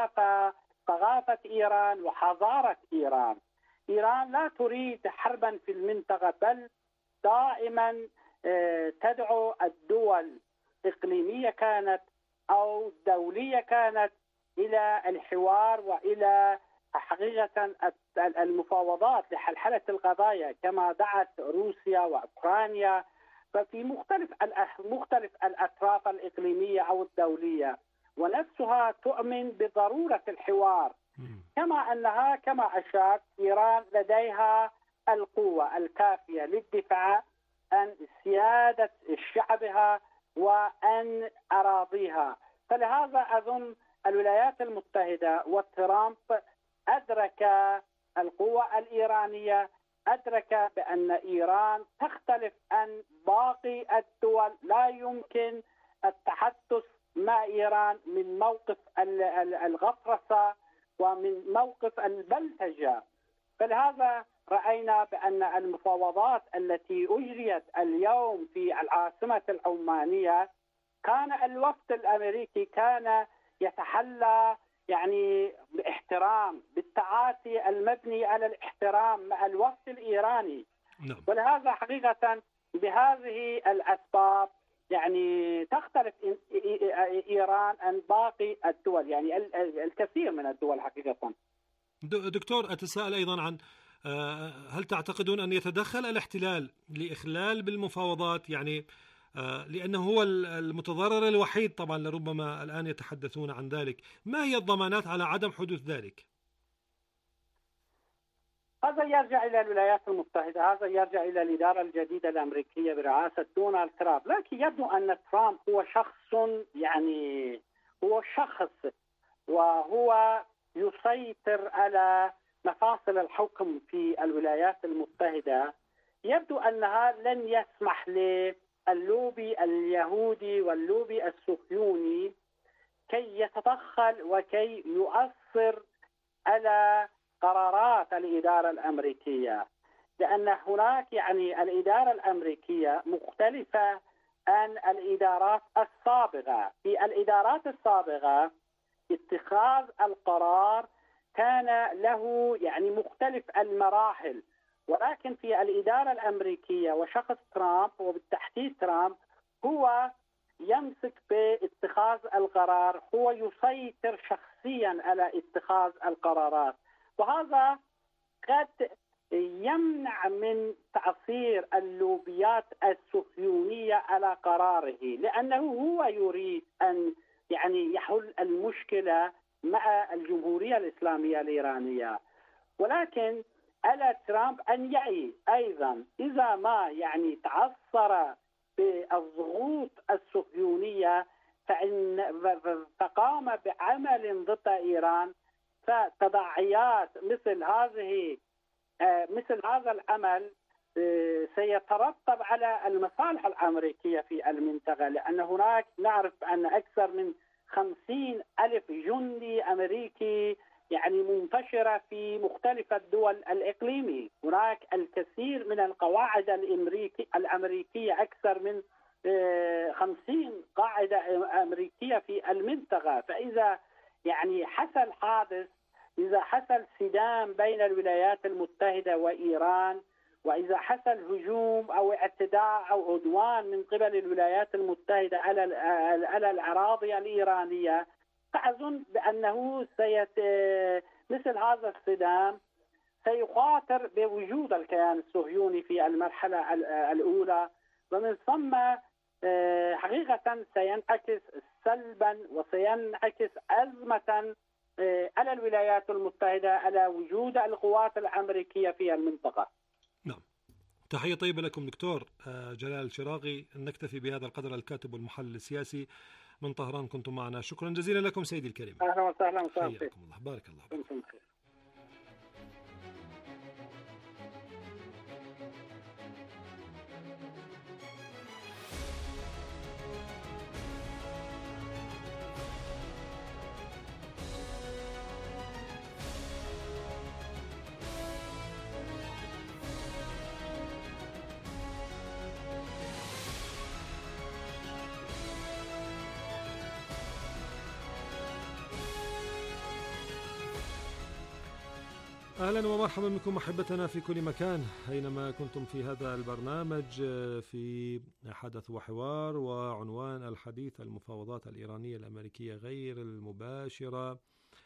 ثقافة إيران وحضارة إيران. إيران لا تريد حربا في المنطقة، بل دائما تدعو الدول إقليمية كانت أو دولية كانت إلى الحوار وإلى حقيقة المفاوضات لحلحلة القضايا، كما دعت روسيا وأوكرانيا، ففي مختلف الأطراف الإقليمية أو الدولية، ونفسها تؤمن بضرورة الحوار. كما أنها كما أشارت إيران لديها القوة الكافية للدفاع عن سيادة شعبها وعن أراضيها. فلهذا أظن الولايات المتحدة وترامب أدرك القوة الإيرانية، أدرك بأن إيران تختلف عن باقي الدول. لا يمكن التحدث مع إيران من موقف الغطرسة ومن موقف البلتجة. فلهذا رأينا بأن المفاوضات التي أجريت اليوم في العاصمة العمانية كان الوفد الأمريكي كان يتحلى يعني باحترام، بالتعاطي المبني على الاحترام مع الوفد الإيراني. ولهذا حقيقة بهذه الأسباب يعني تختلف إيران عن باقي الدول، يعني الكثير من الدول حقيقة. دكتور، أتساءل أيضا عن هل تعتقدون أن يتدخل الاحتلال لإخلال بالمفاوضات؟ يعني لأنه هو المتضرر الوحيد طبعا، لربما الآن يتحدثون عن ذلك. ما هي الضمانات على عدم حدوث ذلك؟ هذا يرجع إلى الولايات المتحدة، هذا يرجع إلى الإدارة الجديدة الأمريكية برئاسة دونالد ترامب. لكن يبدو أن ترامب هو شخص وهو يسيطر على مفاصل الحكم في الولايات المتحدة. يبدو أنها لن يسمح للوبي اليهودي واللوبي الصهيوني كي يتدخل وكي يؤثر على قرارات الإدارة الأمريكية، لأن هناك يعني الإدارة الأمريكية مختلفة عن الإدارات السابقة. في الإدارات السابقة اتخاذ القرار كان له يعني مختلف المراحل، ولكن في الإدارة الأمريكية وشخص ترامب وبالتحديد ترامب هو يمسك باتخاذ القرار، هو يسيطر شخصيا على اتخاذ القرارات، وهذا قد يمنع من تأثير اللوبيات الصهيونية على قراره، لأنه هو يريد أن يعني يحل المشكلة مع الجمهورية الإسلامية الإيرانية. ولكن على ترامب أن يعي أيضا إذا ما يعني تعثر بالضغوط الصهيونية فقام بعمل ضد إيران، فتداعيات مثل هذا العمل سيترتب على المصالح الأمريكية في المنطقة، لأن هناك نعرف أن أكثر من 50,000 جندي أمريكي يعني منتشرة في مختلف الدول الإقليمية. هناك الكثير من القواعد الأمريكية، أكثر من 50 قاعدة أمريكية في المنطقة. فإذا يعني حصل حادث إذا حصل صدام بين الولايات المتحدة وإيران، وإذا حصل هجوم أو اعتداء أو عدوان من قبل الولايات المتحدة على الأراضي الإيرانية، فأظن بأنه مثل هذا الصدام سيخاطر بوجود الكيان الصهيوني في المرحلة الأولى، ومن ثم حقيقة سينعكس سلبا وسينعكس أزمة على الولايات المتحدة على وجود القوات الأمريكية في المنطقة. نعم، تحية طيبة لكم دكتور جلال الشراغي. نكتفي بهذا القدر. الكاتب والمحلل السياسي من طهران كنتم معنا. شكرا جزيلا لكم سيدي الكريم. أهلا وسهلا. حياكم الله، بارك الله فيكم. أهلا ومرحبا بكم أحبتنا في كل مكان أينما كنتم في هذا البرنامج في حدث وحوار، وعنوان الحديث المفاوضات الإيرانية الأمريكية غير المباشرة،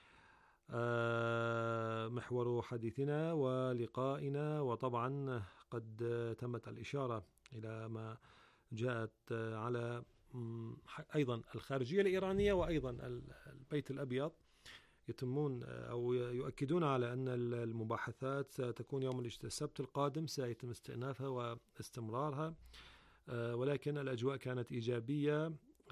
محور حديثنا ولقائنا. وطبعا قد تمت الإشارة إلى ما جاءت على أيضا الخارجية الإيرانية وأيضا البيت الأبيض يتمون أو يؤكدون على أن المباحثات ستكون يوم السبت القادم، سيتم استئنافها واستمرارها، ولكن الأجواء كانت إيجابية،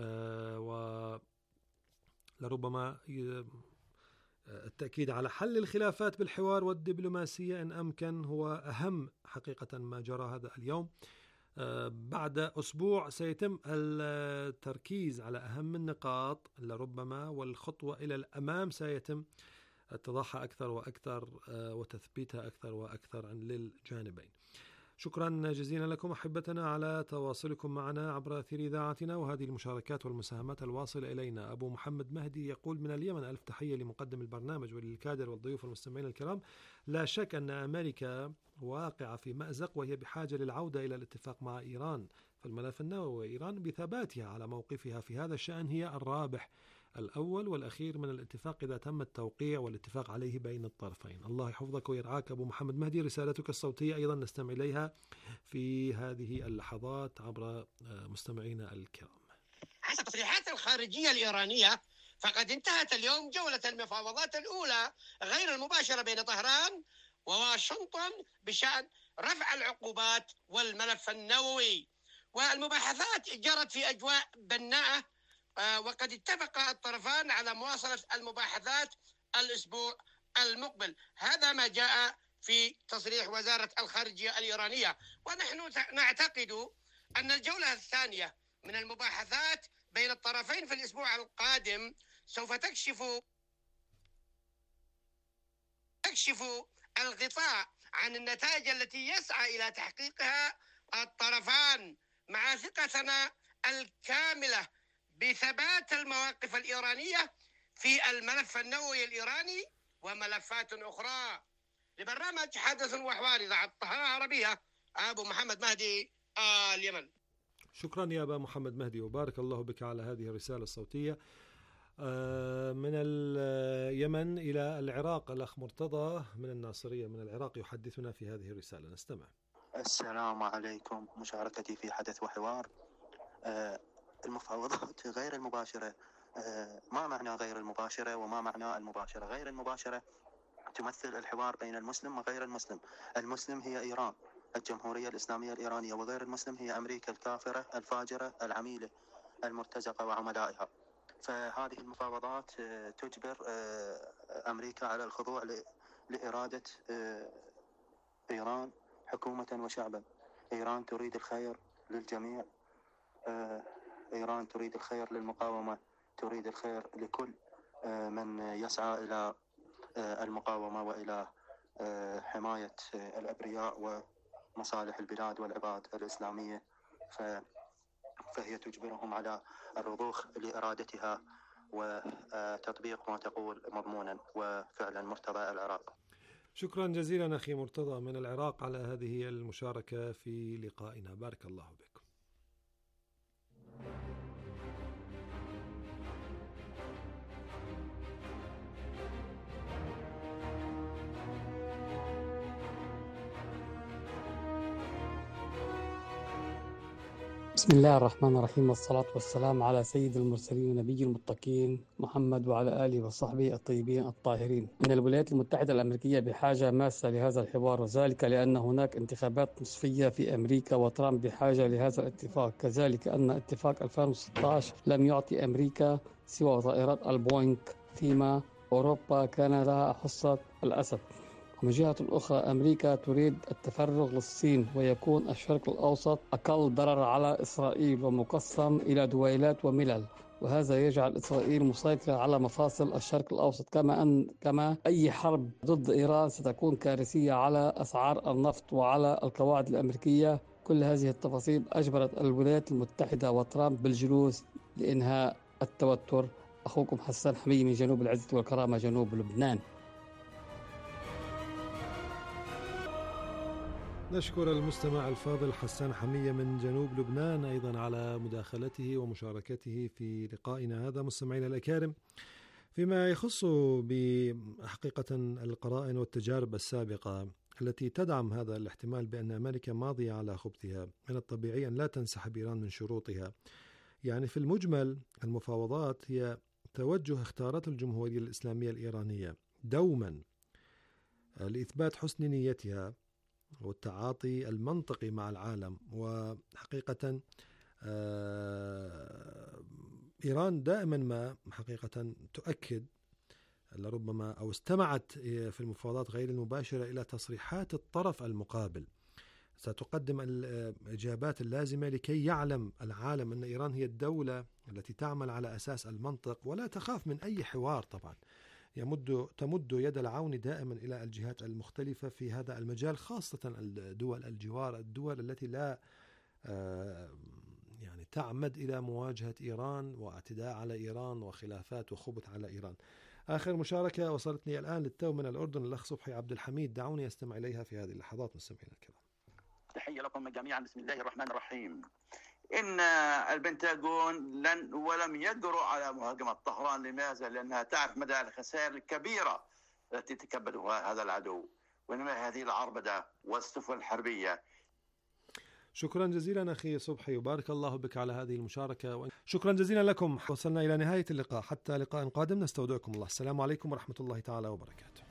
ولربما التأكيد على حل الخلافات بالحوار والدبلوماسية إن أمكن هو أهم حقيقة ما جرى هذا اليوم. بعد أسبوع سيتم التركيز على أهم النقاط لربما، والخطوة إلى الأمام سيتم اتضاحها أكثر وأكثر وتثبيتها أكثر وأكثر للجانبين. شكرا جزيلا لكم أحبتنا على تواصلكم معنا عبر أثير إذاعتنا وهذه المشاركات والمساهمات الواصلة إلينا. أبو محمد مهدي يقول من اليمن: ألف تحية لمقدم البرنامج وللكادر والضيوف والمستمعين الكرام. لا شك أن أمريكا واقعة في مأزق، وهي بحاجة للعودة إلى الاتفاق مع إيران، فالملف النووي وإيران بثباتها على موقفها في هذا الشأن هي الرابح الأول والأخير من الاتفاق إذا تم التوقيع والاتفاق عليه بين الطرفين. الله يحفظك ويرعاك أبو محمد مهدي. رسالتك الصوتية أيضا نستمع إليها في هذه اللحظات عبر مستمعينا الكرام. حسب تصريحات الخارجية الإيرانية، فقد انتهت اليوم جولة المفاوضات الأولى غير المباشرة بين طهران وواشنطن بشأن رفع العقوبات والملف النووي، والمباحثات جرت في أجواء بناءة، وقد اتفق الطرفان على مواصلة المباحثات الأسبوع المقبل. هذا ما جاء في تصريح وزارة الخارجية الإيرانية، ونحن نعتقد أن الجولة الثانية من المباحثات بين الطرفين في الأسبوع القادم سوف تكشف الغطاء عن النتائج التي يسعى إلى تحقيقها الطرفان، مع ثقتنا الكاملة بثبات المواقف الإيرانية في الملف النووي الإيراني وملفات أخرى. لبرنامج حدث وحوار إذاعة طهران العربية، أبو محمد مهدي، اليمن. شكرا يا أبا محمد مهدي، وبارك الله بك على هذه الرسالة الصوتية. من اليمن إلى العراق الأخ مرتضى من الناصرية من العراق يحدثنا في هذه الرسالة، نستمع. السلام عليكم. مشاركتي في حدث وحوار. المفاوضات غير المباشرة، ما معنى غير المباشرة وما معنى المباشرة؟ غير المباشرة تمثل الحوار بين المسلم وغير المسلم. المسلم هي إيران، الجمهورية الإسلامية الإيرانية، وغير المسلم هي أمريكا الكافرة الفاجرة العميلة المرتزقة وعملائها. فهذه المفاوضات تجبر أمريكا على الخضوع لإرادة إيران حكومة وشعبا. إيران تريد الخير للجميع، إيران تريد الخير للمقاومة، تريد الخير لكل من يسعى إلى المقاومة وإلى حماية الأبرياء ومصالح البلاد والعباد الإسلامية. فهي تجبرهم على الرضوخ لإرادتها وتطبيق ما تقول مضمونا وفعلا مرتضى العراق. شكرا جزيلا أخي مرتضى من العراق على هذه المشاركة في لقائنا، بارك الله بك. بسم الله الرحمن الرحيم، والصلاة والسلام على سيد المرسلين ونبي المتقين محمد وعلى آله وصحبه الطيبين الطاهرين. إن الولايات المتحدة الأمريكية بحاجة ماسة لهذا الحوار، وذلك لأن هناك انتخابات نصفية في أمريكا وترامب بحاجة لهذا الاتفاق. كذلك أن اتفاق 2016 لم يعطي أمريكا سوى طائرات البوينغ، فيما أوروبا كان لها حصة الأسد. ومن جهة أخرى أمريكا تريد التفرغ للصين ويكون الشرق الأوسط أقل ضرر على إسرائيل ومقسم إلى دويلات وملل، وهذا يجعل إسرائيل مسيطرة على مفاصل الشرق الأوسط. كما أي حرب ضد إيران ستكون كارثية على أسعار النفط وعلى القواعد الأمريكية. كل هذه التفاصيل أجبرت الولايات المتحدة وترامب بالجلوس لإنهاء التوتر. أخوكم حسان حمية من جنوب العزة والكرامة، جنوب لبنان. نشكر المستمع الفاضل حسان حمية من جنوب لبنان أيضا على مداخلته ومشاركته في لقائنا هذا. مستمعينا الأكارم، فيما يخص بحقيقة القرائن والتجارب السابقة التي تدعم هذا الاحتمال بأن أمريكا ماضية على خبثها، من الطبيعي أن لا تنسحب إيران من شروطها. يعني في المجمل المفاوضات هي توجه اختارته الجمهورية الإسلامية الإيرانية دوما لإثبات حسن نيتها والتعاطي المنطقي مع العالم. وحقيقة إيران دائما ما حقيقة تؤكد لربما أو استمعت في المفاوضات غير المباشرة إلى تصريحات الطرف المقابل، ستقدم الإجابات اللازمة لكي يعلم العالم أن إيران هي الدولة التي تعمل على أساس المنطق ولا تخاف من أي حوار. طبعا تمد يد العون دائما إلى الجهات المختلفة في هذا المجال، خاصة الدول الجوار، الدول التي لا يعني تعمد إلى مواجهة إيران واعتداء على إيران وخلافات وخبث على إيران. آخر مشاركة وصلتني الآن للتو من الأردن، الأخ صبحي عبد الحميد، دعوني أستمع إليها في هذه اللحظات. مستمعينا الكرام، تحية لكم جميعا. بسم الله الرحمن الرحيم. إن البنتاغون ولم يجرؤ على مهاجمة طهران. لماذا؟ لأنها تعرف مدى الخسائر الكبيرة التي تكبدها هذا العدو، وإنما هذه العربدة والسفن الحربية. شكرا جزيلا أخي صبحي، وبارك الله بك على هذه المشاركة. شكرا جزيلا لكم. وصلنا إلى نهاية اللقاء، حتى لقاء قادم نستودعكم الله. السلام عليكم ورحمة الله تعالى وبركاته.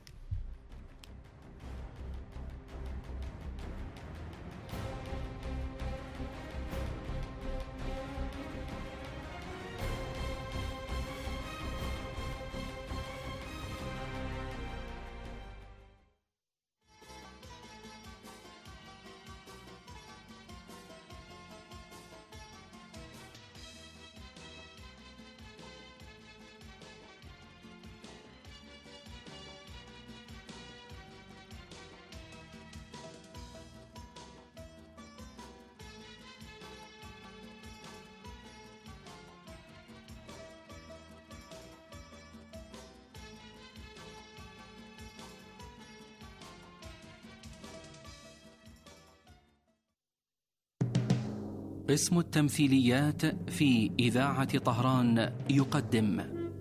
قسم التمثيليات في إذاعة طهران يقدم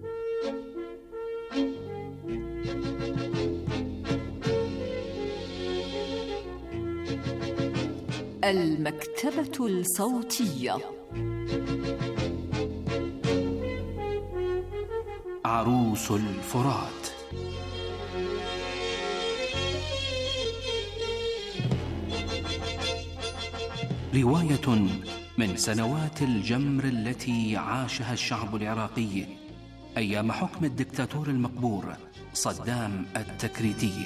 المكتبة الصوتية. عروس الفرات. رواية من سنوات الجمر التي عاشها الشعب العراقي أيام حكم الدكتاتور المقبور صدام التكريتي.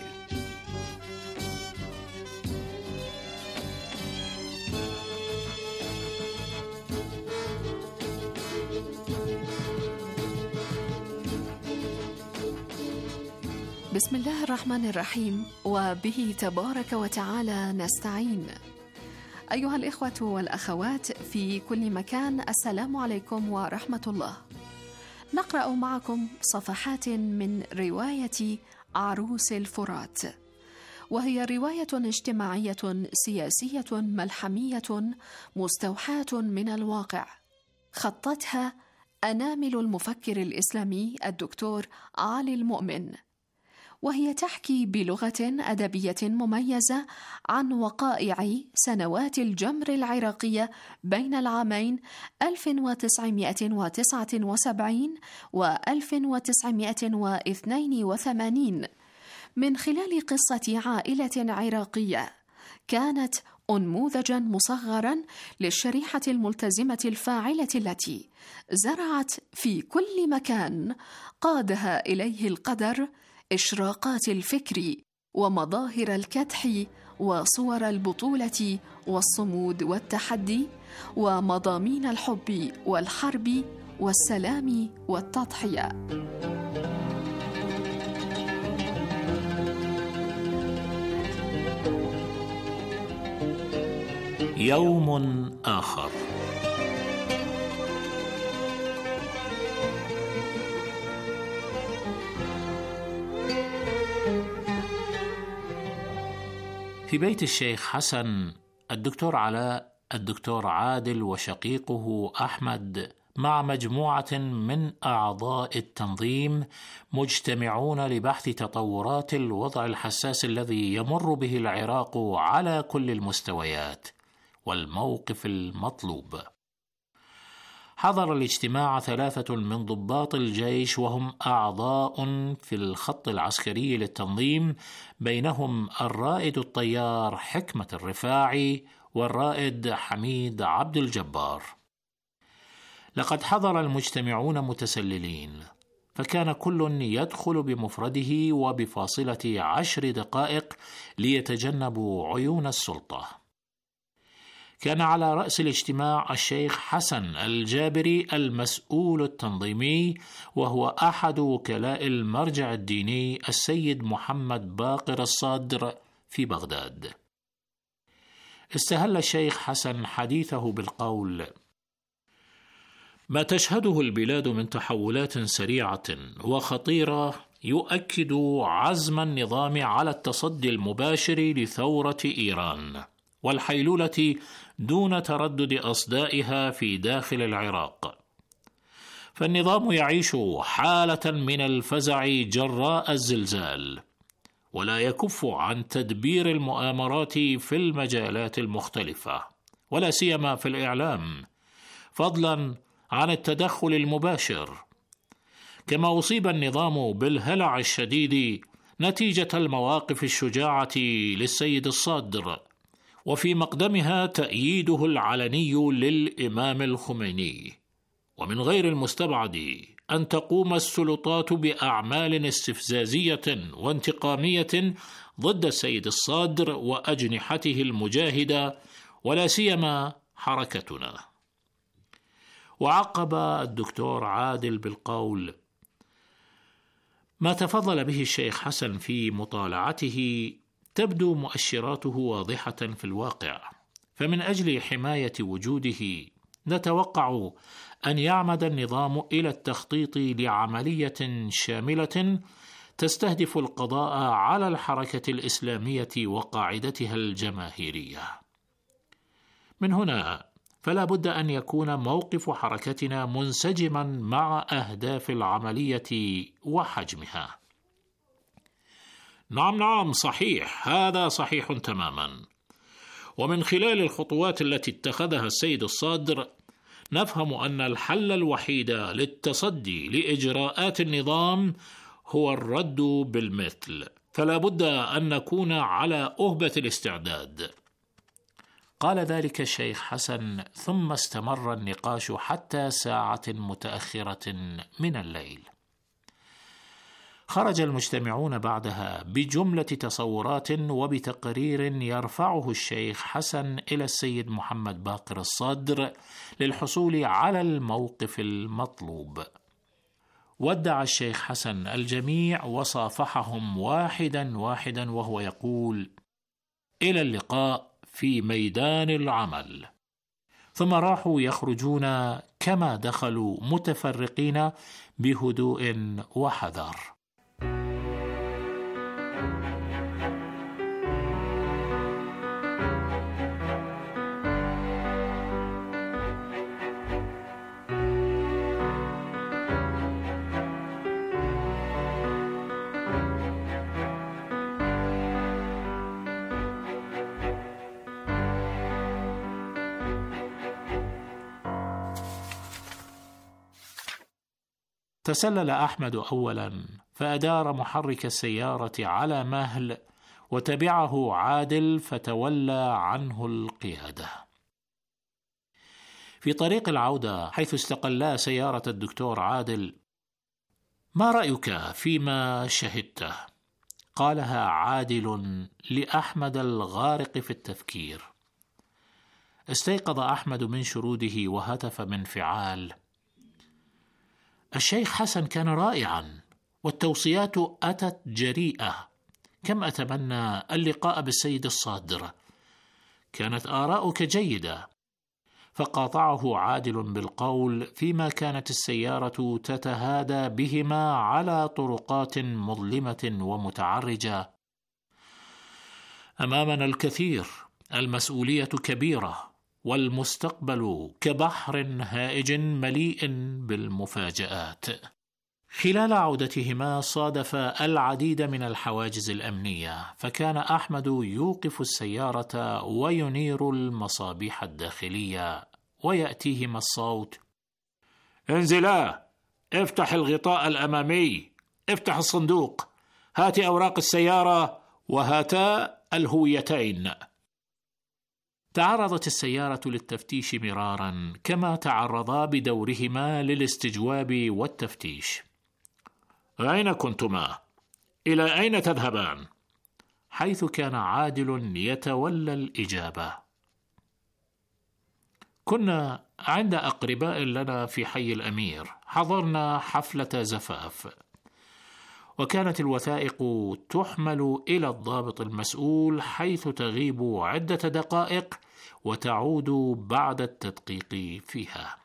بسم الله الرحمن الرحيم، وبه تبارك وتعالى نستعين. أيها الإخوة والأخوات في كل مكان، السلام عليكم ورحمة الله. نقرأ معكم صفحات من رواية عروس الفرات، وهي رواية اجتماعية سياسية ملحمية مستوحاة من الواقع، خطتها أنامل المفكر الإسلامي الدكتور علي المؤمن، وهي تحكي بلغة أدبية مميزة عن وقائع سنوات الجمر العراقية بين العامين 1979 و 1982 من خلال قصة عائلة عراقية كانت أنموذجا مصغرا للشريحة الملتزمة الفاعلة التي زرعت في كل مكان قادها إليه القدر إشراقات الفكر ومظاهر الكدح وصور البطولة والصمود والتحدي ومضامين الحب والحرب والسلام والتضحية. يوم آخر. في بيت الشيخ حسن الدكتور علاء، الدكتور عادل وشقيقه أحمد مع مجموعة من أعضاء التنظيم مجتمعون لبحث تطورات الوضع الحساس الذي يمر به العراق على كل المستويات والموقف المطلوب. حضر الاجتماع 3 من ضباط الجيش وهم أعضاء في الخط العسكري للتنظيم، بينهم الرائد الطيار حكمة الرفاعي والرائد حميد عبد الجبار. لقد حضر المجتمعون متسللين، فكان كل يدخل بمفرده وبفاصلة 10 دقائق ليتجنبوا عيون السلطة. كان على رأس الاجتماع الشيخ حسن الجابري المسؤول التنظيمي، وهو أحد وكلاء المرجع الديني السيد محمد باقر الصادر في بغداد. استهل الشيخ حسن حديثه بالقول: ما تشهده البلاد من تحولات سريعة وخطيرة يؤكد عزم النظام على التصدي المباشر لثورة إيران والحيلولة دون تردد أصدائها في داخل العراق. فالنظام يعيش حالة من الفزع جراء الزلزال، ولا يكف عن تدبير المؤامرات في المجالات المختلفة، ولا سيما في الإعلام، فضلا عن التدخل المباشر. كما أصيب النظام بالهلع الشديد نتيجة المواقف الشجاعة للسيد الصادر، وفي مقدمها تأييده العلني للإمام الخميني. ومن غير المستبعد أن تقوم السلطات بأعمال استفزازية وانتقامية ضد السيد الصادر وأجنحته المجاهدة، ولا سيما حركتنا. وعقب الدكتور عادل بالقول: ما تفضل به الشيخ حسن في مطالعته تبدو مؤشراته واضحة في الواقع، فمن أجل حماية وجوده نتوقع أن يعمد النظام إلى التخطيط لعملية شاملة تستهدف القضاء على الحركة الإسلامية وقاعدتها الجماهيرية. من هنا فلا بد أن يكون موقف حركتنا منسجما مع أهداف العملية وحجمها. نعم صحيح، هذا صحيح تماما. ومن خلال الخطوات التي اتخذها السيد الصادر نفهم أن الحل الوحيد للتصدي لإجراءات النظام هو الرد بالمثل، فلا بد أن نكون على أهبة الاستعداد. قال ذلك الشيخ حسن، ثم استمر النقاش حتى ساعة متأخرة من الليل. خرج المجتمعون بعدها بجملة تصورات وبتقرير يرفعه الشيخ حسن إلى السيد محمد باقر الصادر للحصول على الموقف المطلوب. ودع الشيخ حسن الجميع وصافحهم واحدا واحدا وهو يقول: إلى اللقاء في ميدان العمل. ثم راحوا يخرجون كما دخلوا متفرقين بهدوء وحذر. تسلل أحمد أولا فأدار محرك السيارة على مهل، وتبعه عادل فتولى عنه القيادة. في طريق العودة حيث استقلا سيارة الدكتور عادل: ما رأيك فيما شهدته؟ قالها عادل لأحمد الغارق في التفكير. استيقظ أحمد من شروده وهتف بانفعال: الشيخ حسن كان رائعا، والتوصيات أتت جريئة. كم أتمنى اللقاء بالسيد الصادر، كانت آراؤك جيدة. فقاطعه عادل بالقول فيما كانت السيارة تتهادى بهما على طرقات مظلمة ومتعرجة: أمامنا الكثير، المسؤولية كبيرة، والمستقبل كبحر هائج مليء بالمفاجآت. خلال عودتهما صادف العديد من الحواجز الأمنية، فكان أحمد يوقف السيارة وينير المصابيح الداخلية، ويأتيهما الصوت: انزلا، افتح الغطاء الأمامي، افتح الصندوق، هات أوراق السيارة وهاتا الهويتين. تعرضت السيارة للتفتيش مرارا، كما تعرضا بدورهما للاستجواب والتفتيش. أين كنتما؟ إلى أين تذهبان؟ حيث كان عادل يتولى الإجابة. كنا عند أقرباء لنا في حي الأمير، حضرنا حفلة زفاف، وكانت الوثائق تحمل إلى الضابط المسؤول، حيث تغيب عدة دقائق وتعود بعد التدقيق فيها.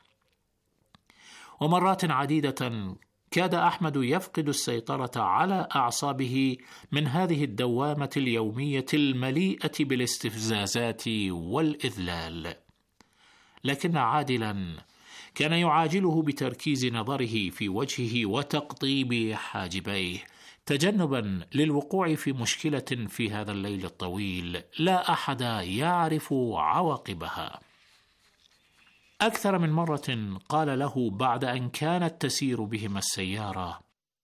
ومرات عديدة كاد أحمد يفقد السيطرة على أعصابه من هذه الدوامة اليومية المليئة بالاستفزازات والإذلال، لكن عادلا كان يعاجله بتركيز نظره في وجهه وتقطيب حاجبيه، تجنبا للوقوع في مشكلة في هذا الليل الطويل لا أحد يعرف عواقبها. أكثر من مرة قال له بعد أن كانت تسير بهما السيارة: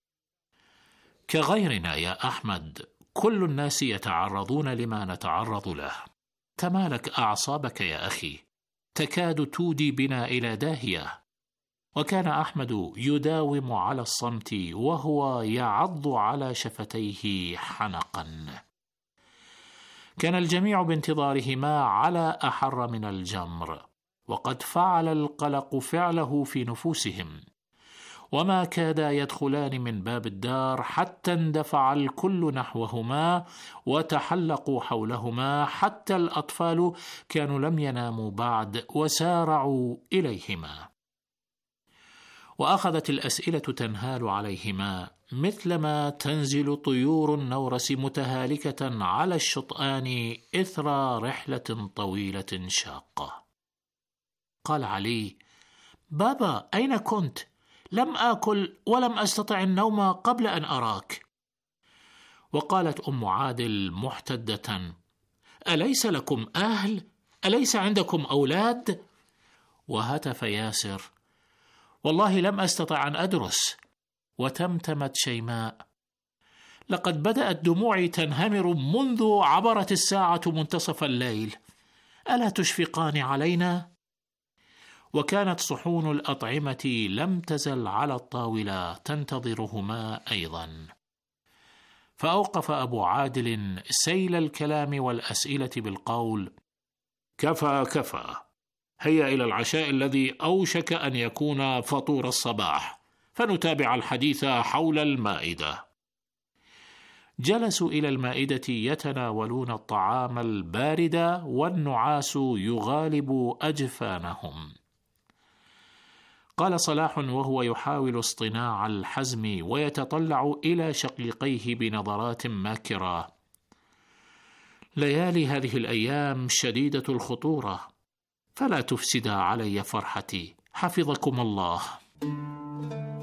كغيرنا يا أحمد، كل الناس يتعرضون لما نتعرض له، تمالك أعصابك يا أخي، تكاد تودي بنا إلى داهية. وكان أحمد يداوم على الصمت وهو يعض على شفتيه حنقا. كان الجميع بانتظارهما على أحر من الجمر، وقد فعل القلق فعله في نفوسهم، وما كادا يدخلان من باب الدار حتى اندفع الكل نحوهما وتحلقوا حولهما، حتى الأطفال كانوا لم يناموا بعد وسارعوا إليهما. وأخذت الأسئلة تنهال عليهما مثلما تنزل طيور النورس متهالكة على الشطآن إثر رحلة طويلة شاقة. قال علي: بابا، أين كنت؟ لم آكل ولم أستطع النوم قبل أن أراك. وقالت أم عادل محتدة: أليس لكم أهل؟ أليس عندكم أولاد؟ وهتف ياسر: والله لم أستطع أن أدرس. وتمتمت شيماء: لقد بدأت دموعي تنهمر منذ عبرت الساعة منتصف الليل، ألا تشفقان علينا؟ وكانت صحون الأطعمة لم تزل على الطاولة تنتظرهما أيضا. فأوقف أبو عادل سيل الكلام والأسئلة بالقول: كفى كفى، هيا إلى العشاء الذي أوشك أن يكون فطور الصباح، فنتابع الحديث حول المائدة. جلسوا إلى المائدة يتناولون الطعام البارد والنعاس يغالب أجفانهم. قال صلاح وهو يحاول اصطناع الحزم ويتطلع إلى شقيقيه بنظرات ماكرة: ليالي هذه الأيام شديدة الخطورة، فلا تفسدا علي فرحتي، حفظكم الله.